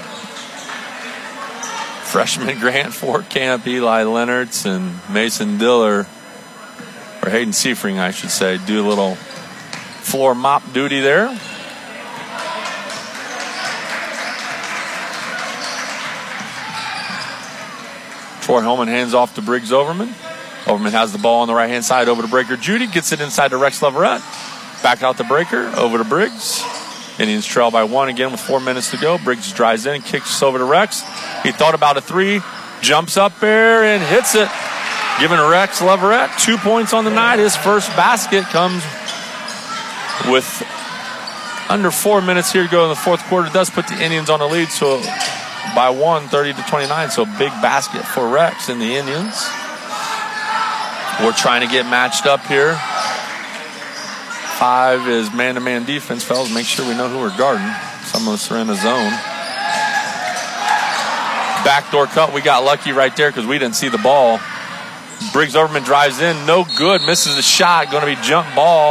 Freshman Grant Fortcamp, Eli Leonards, and Mason Diller, or Hayden Seifring, I should say, do a little floor mop duty there. Troy Holman hands off to Briggs Overman. Overman has the ball on the right-hand side over to Breaker Judy. Gets it inside to Rex Leverett. Back out to Breaker, over to Briggs. Indians trail by one again with four minutes to go. Briggs drives in and kicks over to Rex. He thought about a three, jumps up there and hits it. Giving Rex Leverett two points on the night. His first basket comes with under four minutes here to go in the fourth quarter. It does put the Indians on the lead, so by one, thirty to twenty-nine. So big basket for Rex and the Indians. We're trying to get matched up here. Five is man-to-man defense, fellas. Make sure we know who we're guarding. Some of us are in a zone. Backdoor cut. We got lucky right there because we didn't see the ball. Briggs Overman drives in. No good. Misses the shot. Going to be jump ball.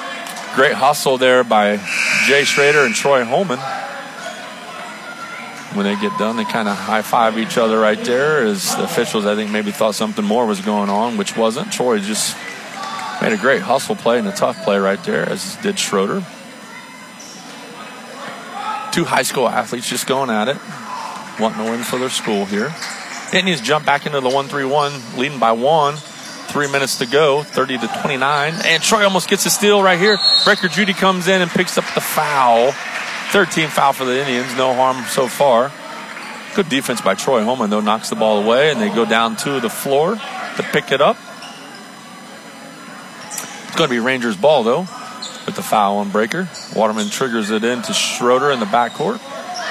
Great hustle there by Jay Schrader and Troy Holman. When they get done, they kind of high-five each other right there as the officials, I think, maybe thought something more was going on, which wasn't. Troy just made a great hustle play and a tough play right there, as did Schroeder. Two high school athletes just going at it, wanting to win for their school here. Indians jump back into the one three one, leading by one. Three minutes to go, thirty to twenty-nine. And Troy almost gets a steal right here. Breaker Judy comes in and picks up the foul. third-team foul for the Indians. No harm so far. Good defense by Troy Holman, though. Knocks the ball away, and they go down to the floor to pick it up. It's going to be Rangers' ball, though, with the foul on Breaker. Waterman triggers it into Schroeder in the backcourt.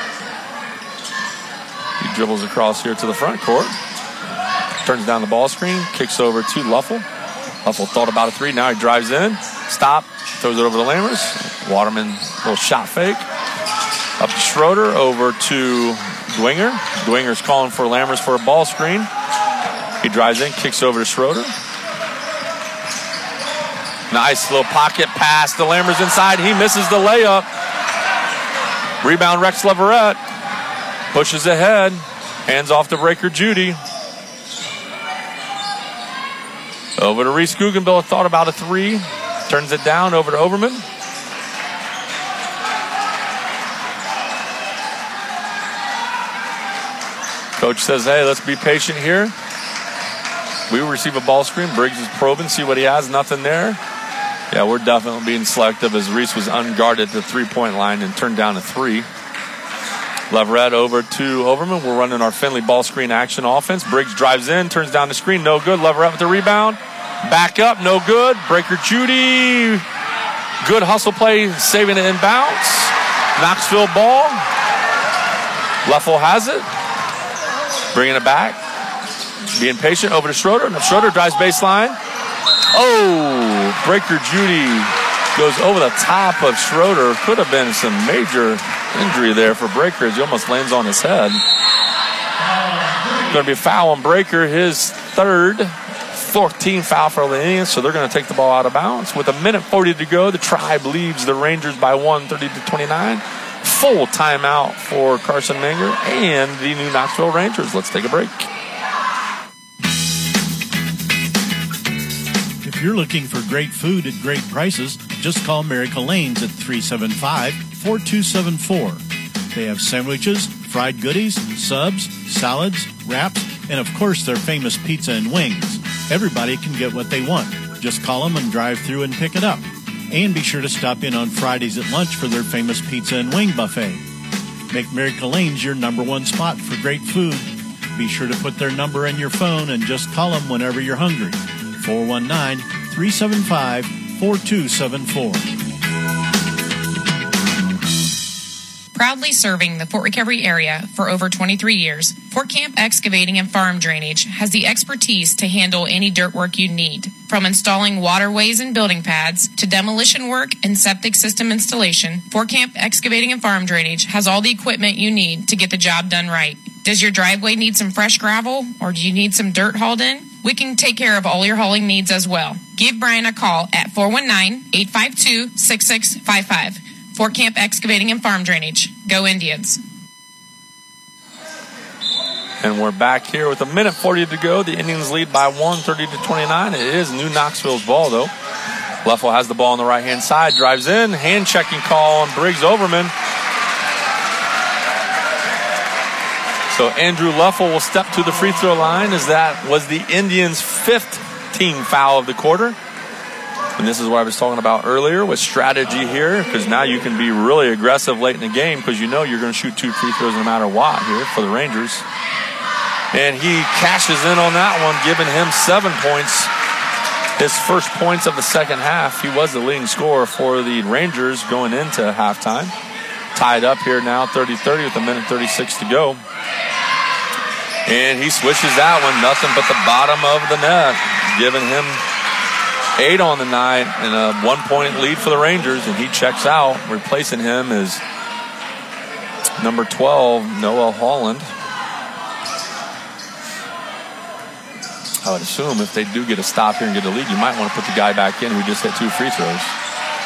He dribbles across here to the front court. Turns down the ball screen, kicks over to Luffel. Luffel thought about a three. Now he drives in. Stop. Throws it over to Lammers. Waterman, little shot fake. Up to Schroeder. Over to Dwinger. Dwinger's calling for Lammers for a ball screen. He drives in, kicks over to Schroeder. Nice little pocket pass to Lammers inside. He misses the layup. Rebound Rex Leverett. Pushes ahead. Hands off to Breaker Judy. Over to Reese Guggenbill. Thought about a three. Turns it down over to Overman. Coach says, hey, let's be patient here. We receive a ball screen. Briggs is probing, see what he has. Nothing there. Yeah, we're definitely being selective as Reese was unguarded at the three-point line and turned down a three. Leverett over to Overman. We're running our Finley ball screen action offense. Briggs drives in, turns down the screen. No good. Leverett with the rebound. Back up. No good. Breaker Judy. Good hustle play. Saving it in bounce. Knoxville ball. Leffel has it. Bringing it back. Being patient. Over to Schroeder. Now Schroeder drives baseline. Oh, Breaker Judy goes over the top of Schroeder. Could have been some major injury there for Breaker as he almost lands on his head. Going to be a foul on Breaker, his third, fourteenth foul for the Indians, so they're going to take the ball out of bounds. With a minute forty to go, the Tribe leads the Rangers by one, thirty to twenty-nine. Full timeout for Carson Menger and the New Knoxville Rangers. Let's take a break. If you're looking for great food at great prices, just call Miracle Lanes at three seven five, four two seven four. They have sandwiches, fried goodies, subs, salads, wraps, and of course their famous pizza and wings. Everybody can get what they want. Just call them and drive through and pick it up. And be sure to stop in on Fridays at lunch for their famous pizza and wing buffet. Make Miracle Lanes your number one spot for great food. Be sure to put their number in your phone and just call them whenever you're hungry. four one nine, three seven five, four two seven four. Proudly serving the Fort Recovery area for over twenty-three years, Fort Camp Excavating and Farm Drainage has the expertise to handle any dirt work you need. From installing waterways and building pads to demolition work and septic system installation, Fort Camp Excavating and Farm Drainage has all the equipment you need to get the job done right. Does your driveway need some fresh gravel, or do you need some dirt hauled in? We can take care of all your hauling needs as well. Give Brian a call at four one nine, eight five two, six six five five. Fort Camp Excavating and Farm Drainage. Go Indians. And we're back here with a minute forty to go. The Indians lead by one, thirty to twenty-nine. It is New Knoxville's ball, though. Leffel has the ball on the right-hand side. Drives in. Hand-checking call on Briggs Overman. So Andrew Leffel will step to the free throw line as that was the Indians' fifth team foul of the quarter. And this is what I was talking about earlier with strategy here, because now you can be really aggressive late in the game because you know you're going to shoot two free throws no matter what here for the Rangers. And he cashes in on that one, giving him seven points. His first points of the second half. He was the leading scorer for the Rangers going into halftime. Tied up here now, thirty thirty with a minute thirty-six to go. And he switches that one, nothing but the bottom of the net, giving him eight on the night and a one-point lead for the Rangers, and he checks out. Replacing him is number twelve, Noah Holland. I would assume if they do get a stop here and get a lead, you might want to put the guy back in who just hit two free throws.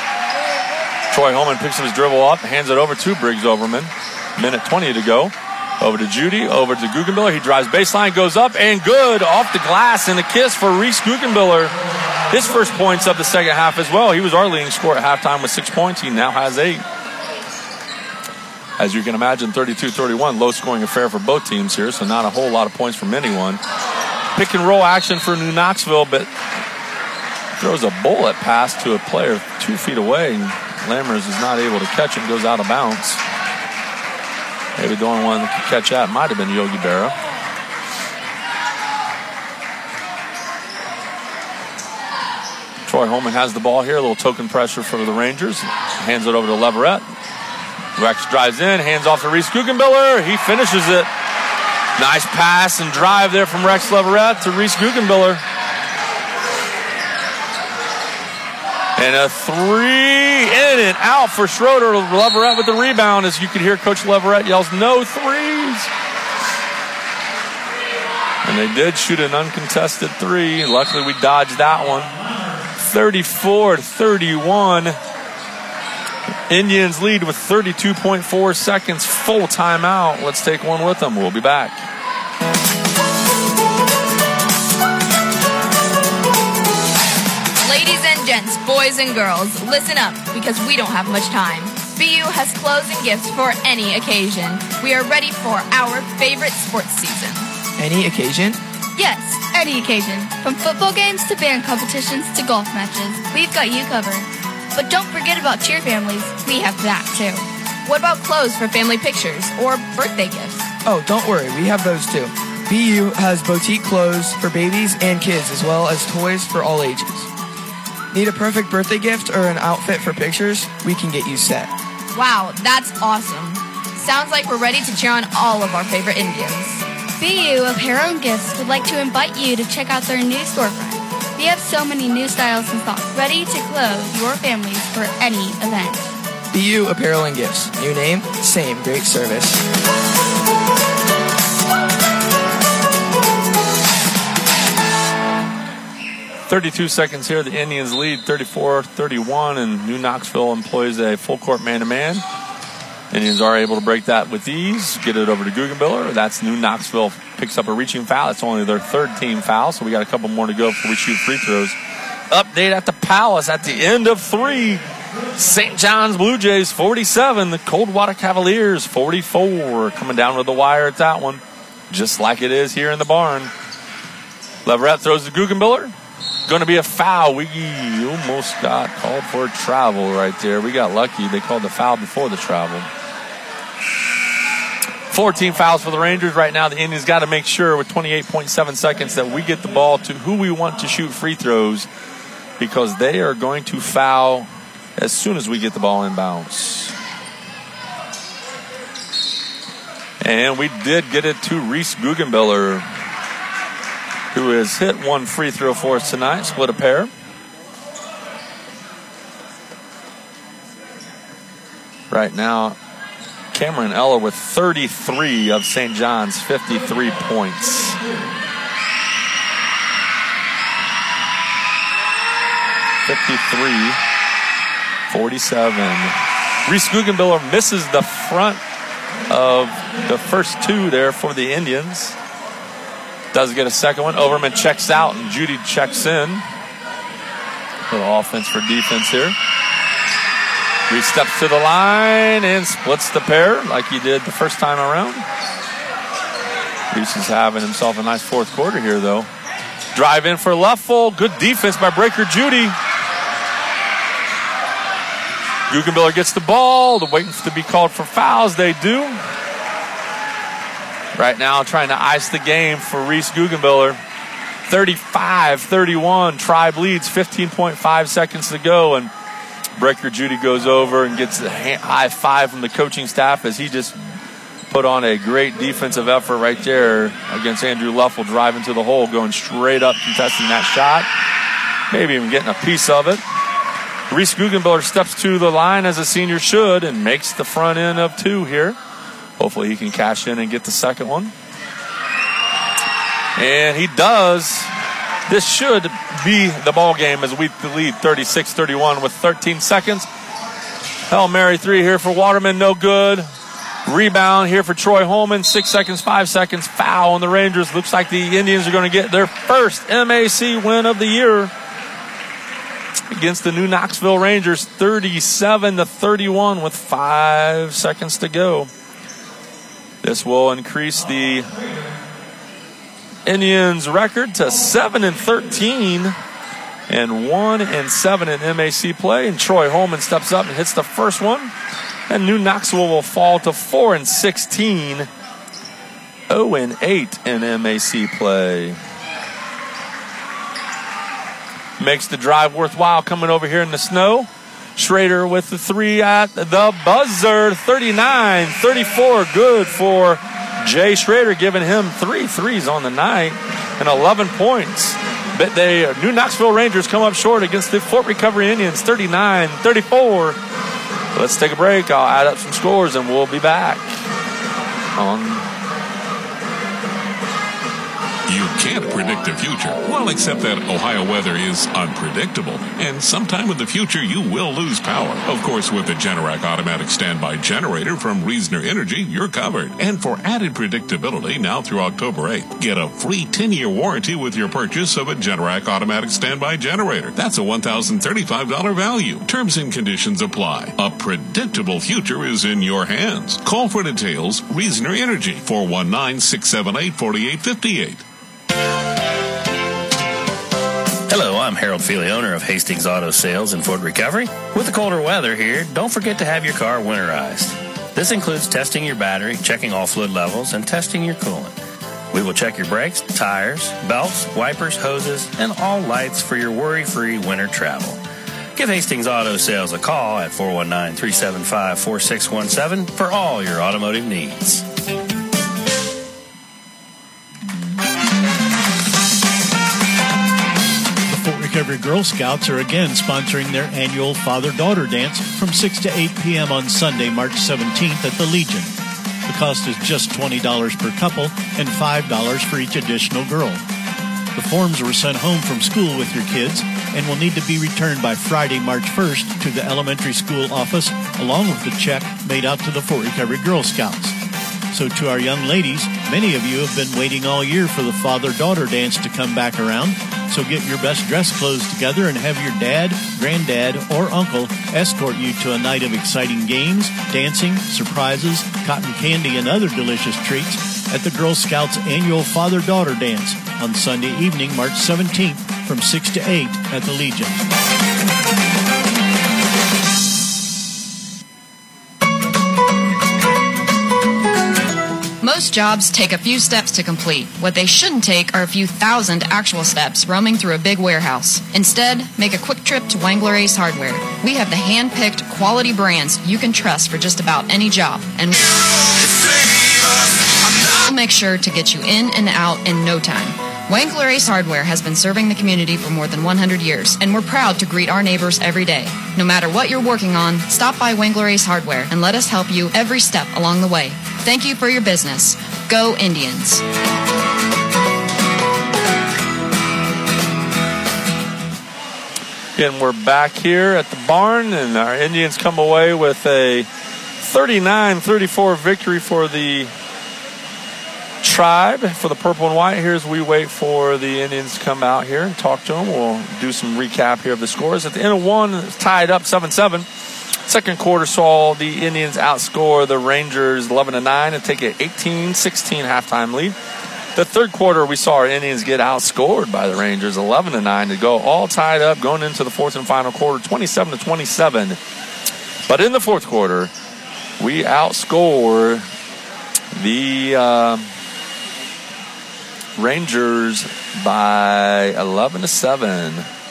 Troy Holman picks up his dribble up, hands it over to Briggs Overman. Minute twenty to go. Over to Judy, over to Guggenbiller. He drives baseline, goes up, and good. Off the glass, and a kiss for Reese Guggenbiller. His first points of the second half as well. He was our leading scorer at halftime with six points. He now has eight. As you can imagine, thirty-two thirty-one, low-scoring affair for both teams here, so not a whole lot of points from anyone. Pick and roll action for New Knoxville, but throws a bullet pass to a player two feet away, and Lammers is not able to catch him, goes out of bounds. Maybe the only one that could catch that might have been Yogi Berra. Troy Holman has the ball here. A little token pressure for the Rangers. Hands it over to Leverett. Rex drives in, hands off to Reese Guggenbiller. He finishes it. Nice pass and drive there from Rex Leverett to Reese Guggenbiller. And a three in and out for Schroeder. Leverett with the rebound. As you could hear, Coach Leverett yells, no threes. And they did shoot an uncontested three. Luckily, we dodged that one. thirty-four to thirty-one. Indians lead with thirty-two point four seconds. Full timeout. Let's take one with them. We'll be back. Gents, boys and girls, listen up because we don't have much time. B U has clothes and gifts for any occasion. We are ready for our favorite sports season. Any occasion? Yes, any occasion. From football games to band competitions to golf matches, we've got you covered. But don't forget about cheer families. We have that too. What about clothes for family pictures or birthday gifts? Oh, don't worry, we have those too. B U has boutique clothes for babies and kids as well as toys for all ages. Need a perfect birthday gift or an outfit for pictures? We can get you set. Wow, that's awesome. Sounds like we're ready to cheer on all of our favorite Indians. B U Apparel and Gifts would like to invite you to check out their new storefront. We have so many new styles in stock, ready to clothe your families for any event. B U Apparel and Gifts. New name, same great service. thirty-two seconds here. The Indians lead thirty-four thirty-one, and New Knoxville employs a full court man-to-man. Indians are able to break that with ease. Get it over to Guggenbiller. That's New Knoxville picks up a reaching foul. It's only their third team foul, so we got a couple more to go before we shoot free throws. Update at the Palace at the end of three. Saint John's Blue Jays forty-seven. The Coldwater Cavaliers forty-four. Coming down to the wire at that one, just like it is here in the barn. Leverett throws to Guggenbiller. Going to be a foul. We almost got called for a travel right there. We got lucky. They called the foul before the travel. fourteen fouls for the Rangers right now. The Indians got to make sure with twenty-eight point seven seconds that we get the ball to who we want to shoot free throws, because they are going to foul as soon as we get the ball inbounds. And we did get it to Reese Guggenbiller, who has hit one free throw for us tonight, split a pair. Right now, Cameron Eller with thirty-three of Saint John's fifty-three points. fifty-three forty-seven. Reese Guggenbiller misses the front of the first two there for the Indians. Does get a second one. Overman checks out and Judy checks in. Little offense for defense here. Reese steps to the line and splits the pair like he did the first time around. Reese is having himself a nice fourth quarter here, though. Drive in for Leffel. Good defense by Breaker Judy. Guggenbiller gets the ball. They're waiting to be called for fouls. They do. Right now trying to ice the game for Reese Guggenbiller. thirty-five thirty-one. Tribe leads. fifteen point five seconds to go. And Breaker Judy goes over and gets a high five from the coaching staff as he just put on a great defensive effort right there against Andrew Leffel, driving to the hole, going straight up, contesting that shot. Maybe even getting a piece of it. Reese Guggenbiller steps to the line as a senior should and makes the front end of two here. Hopefully he can cash in and get the second one. And he does. This should be the ball game as we lead thirty-six thirty-one with thirteen seconds. Hail Mary three here for Waterman, no good. Rebound here for Troy Holman. Six seconds, five seconds. Foul on the Rangers. Looks like the Indians are going to get their first M A C win of the year against the New Knoxville Rangers, thirty-seven to thirty-one with five seconds to go. This will increase the Indians' record to seven and thirteen and one and seven in M A C play. And Troy Holman steps up and hits the first one. And New Knoxville will fall to four and sixteen, zero and eight in M A C play. Makes the drive worthwhile coming over here in the snow. Schrader with the three at the buzzer, thirty-nine thirty-four. Good for Jay Schrader, giving him three threes on the night and eleven points. But the New Knoxville Rangers come up short against the Fort Recovery Indians, thirty-nine thirty-four. Let's take a break. I'll add up some scores and we'll be back on. You can't predict the future. Well, except that Ohio weather is unpredictable. And sometime in the future, you will lose power. Of course, with the Generac automatic standby generator from Reasoner Energy, you're covered. And for added predictability, now through October eighth, get a free ten-year warranty with your purchase of a Generac automatic standby generator. That's a one thousand thirty-five dollars value. Terms and conditions apply. A predictable future is in your hands. Call for details. Reasoner Energy, four one nine, six seven eight, four eight five eight. Hello, I'm Harold Feely, owner of Hastings Auto Sales in Fort Recovery. With the colder weather here, don't forget to have your car winterized. This includes testing your battery, checking all fluid levels, and testing your coolant. We will check your brakes, tires, belts, wipers, hoses, and all lights for your worry-free winter travel. Give Hastings Auto Sales a call at four one nine, three seven five, four six one seven for all your automotive needs. Recovery Girl Scouts are again sponsoring their annual Father-Daughter Dance from six to eight p.m. on Sunday, March seventeenth at the Legion. The cost is just twenty dollars per couple and five dollars for each additional girl. The forms were sent home from school with your kids and will need to be returned by Friday, March first to the elementary school office, along with the check made out to the Fort Recovery Girl Scouts. So to our young ladies, many of you have been waiting all year for the Father-Daughter Dance to come back around. So get your best dress clothes together and have your dad, granddad, or uncle escort you to a night of exciting games, dancing, surprises, cotton candy, and other delicious treats at the Girl Scouts annual Father-Daughter Dance on Sunday evening, March seventeenth from six to eight at the Legion. Most jobs take a few steps to complete. What they shouldn't take are a few thousand actual steps roaming through a big warehouse. Instead, make a quick trip to Wangler Ace Hardware. We have the hand-picked quality brands you can trust for just about any job. And we'll make sure to get you in and out in no time. Wangler Ace Hardware has been serving the community for more than one hundred years, and we're proud to greet our neighbors every day. No matter what you're working on, stop by Wangler Ace Hardware and let us help you every step along the way. Thank you for your business. Go Indians. Again, we're back here at the barn, and our Indians come away with a thirty-nine thirty-four victory for the Tribe, for the purple and white. Here as we wait for the Indians to come out here and talk to them. We'll do some recap here of the scores. At the end of one, it's tied up seven seven. Second quarter saw the Indians outscore the Rangers eleven to nine and take an eighteen sixteen halftime lead. The third quarter, we saw our Indians get outscored by the Rangers eleven to nine to go, all tied up going into the fourth and final quarter, twenty-seven to twenty-seven. But in the fourth quarter, we outscore the uh, Rangers by eleven to seven.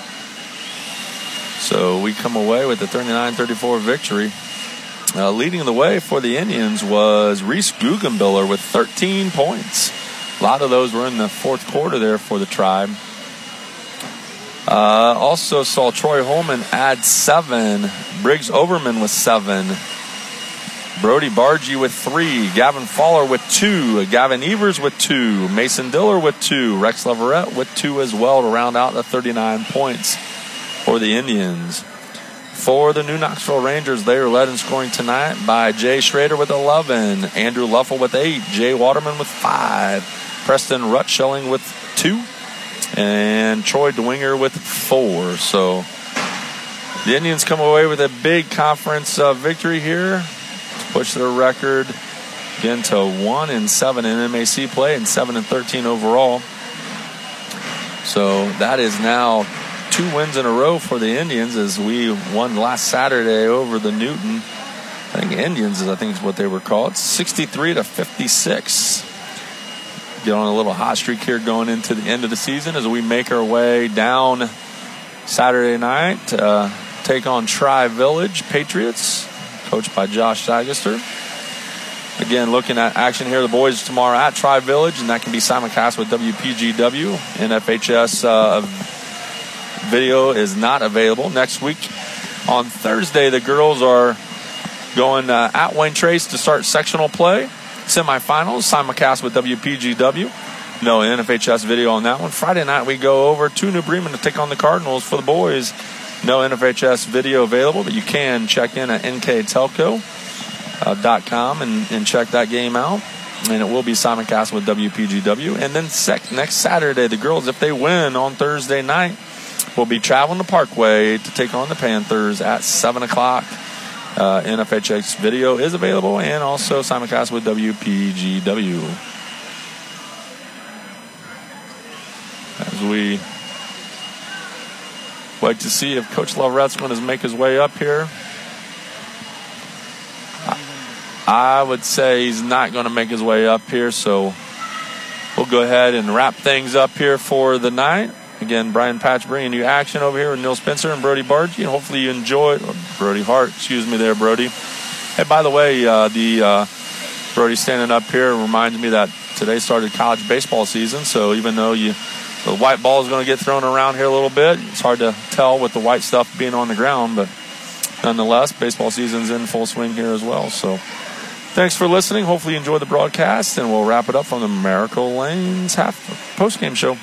So we come away with the thirty-nine thirty-four victory. Uh, leading the way for the Indians was Reese Guggenbiller with thirteen points. A lot of those were in the fourth quarter there for the Tribe. Uh, also saw Troy Holman add seven. Briggs Overman with seven. Brody Bargy with three. Gavin Fowler with two. Gavin Evers with two. Mason Diller with two. Rex Leverett with two as well to round out the thirty-nine points for the Indians. For the New Knoxville Rangers, they are led in scoring tonight by Jay Schrader with eleven, Andrew Luffel with eight, Jay Waterman with five, Preston Rutschelling with two, and Troy Dwinger with four. So the Indians come away with a big conference uh, victory here to push their record again to one and seven in M A C play and seven and thirteen overall. So that is now two wins in a row for the Indians, as we won last Saturday over the Newton. I think Indians, I think is what they were called, sixty-three to fifty-six. Get on a little hot streak here going into the end of the season as we make our way down Saturday night. Uh, take on Tri-Village Patriots, coached by Josh Sagister. Again, looking at action here, the boys tomorrow at Tri-Village, and that can be simulcast with W P G W. N F H S uh, video is not available. Next week on Thursday, the girls are going uh, at Wayne Trace to start sectional play. Semifinals, simulcast with W P G W. No N F H S video on that one. Friday night, we go over to New Bremen to take on the Cardinals for the boys. No N F H S video available, but you can check in at N K telco dot com and, and check that game out. And it will be simulcast with W P G W. And then sec- next Saturday, the girls, if they win on Thursday night, will be traveling to Parkway to take on the Panthers at seven o'clock. Uh, N F H S video is available and also simulcast with W P G W. As we wait to see if Coach Loverett's going to make his way up here. I would say he's not going to make his way up here, so we'll go ahead and wrap things up here for the night. Again, Brian Patch bringing you action over here with Neil Spencer and Brody Bargy, and hopefully you enjoy it. Or Brody Hart, excuse me there, Brody. Hey, by the way, uh, the uh, Brody standing up here reminds me that today started college baseball season, so even though you the white ball is going to get thrown around here a little bit, it's hard to tell with the white stuff being on the ground, but nonetheless, baseball season's in full swing here as well, so thanks for listening. Hopefully you enjoyed the broadcast, and we'll wrap it up from the Miracle Lanes half post-game show.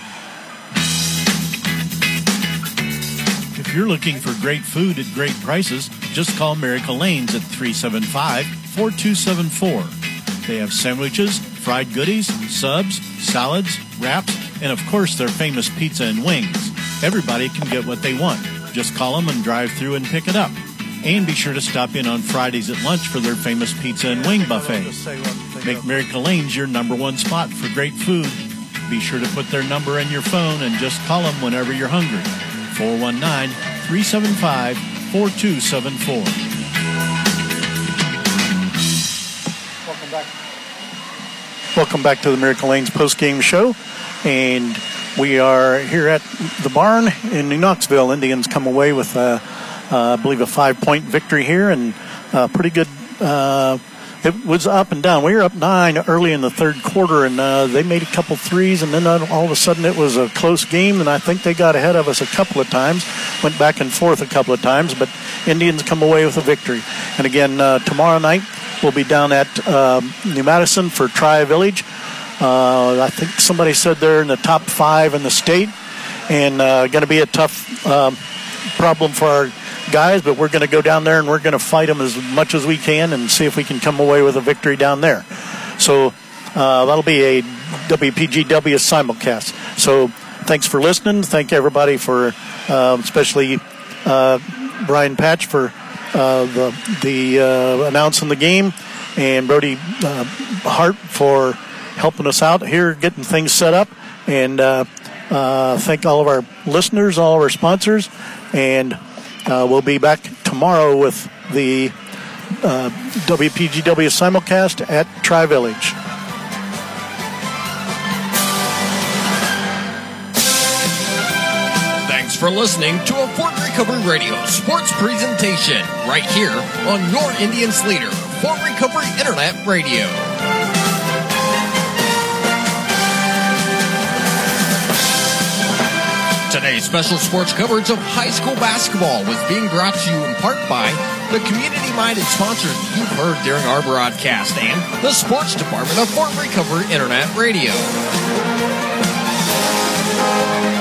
If you're looking for great food at great prices, just call Miracle Lanes at three seven five, four two seven four. They have sandwiches, fried goodies, subs, salads, wraps, and of course their famous pizza and wings. Everybody can get what they want. Just call them and drive through and pick it up. And be sure to stop in on Fridays at lunch for their famous pizza and wing buffet. Make Miracle Lanes your number one spot for great food. Be sure to put their number in your phone and just call them whenever you're hungry. four one nine, three seven five, four two seven four. Welcome back. Welcome back to the Miracle Lanes post-game show. And we are here at the barn in New Knoxville. Indians come away with a Uh, I believe a five-point victory here, and uh, pretty good. Uh, it was up and down. We were up nine early in the third quarter, and uh, they made a couple threes, and then all of a sudden it was a close game, and I think they got ahead of us a couple of times, went back and forth a couple of times, but Indians come away with a victory. And again, uh, tomorrow night we'll be down at uh, New Madison for Tri-Village. Uh, I think somebody said they're in the top five in the state, and uh, going to be a tough uh, problem for our guys, but we're going to go down there and we're going to fight them as much as we can and see if we can come away with a victory down there. So uh, that'll be a W P G W simulcast. So thanks for listening. Thank everybody for, uh, especially uh, Brian Patch for uh, the the uh, announcing the game, and Brody uh, Hart for helping us out here, getting things set up, and uh, uh, thank all of our listeners, all of our sponsors, and Uh, we'll be back tomorrow with the uh, W P G W simulcast at Tri-Village. Thanks for listening to a Fort Recovery Radio sports presentation right here on your Indians leader, Fort Recovery Internet Radio. Today's special sports coverage of high school basketball was being brought to you in part by the community-minded sponsors you've heard during our broadcast and the sports department of Fort Recovery Internet Radio.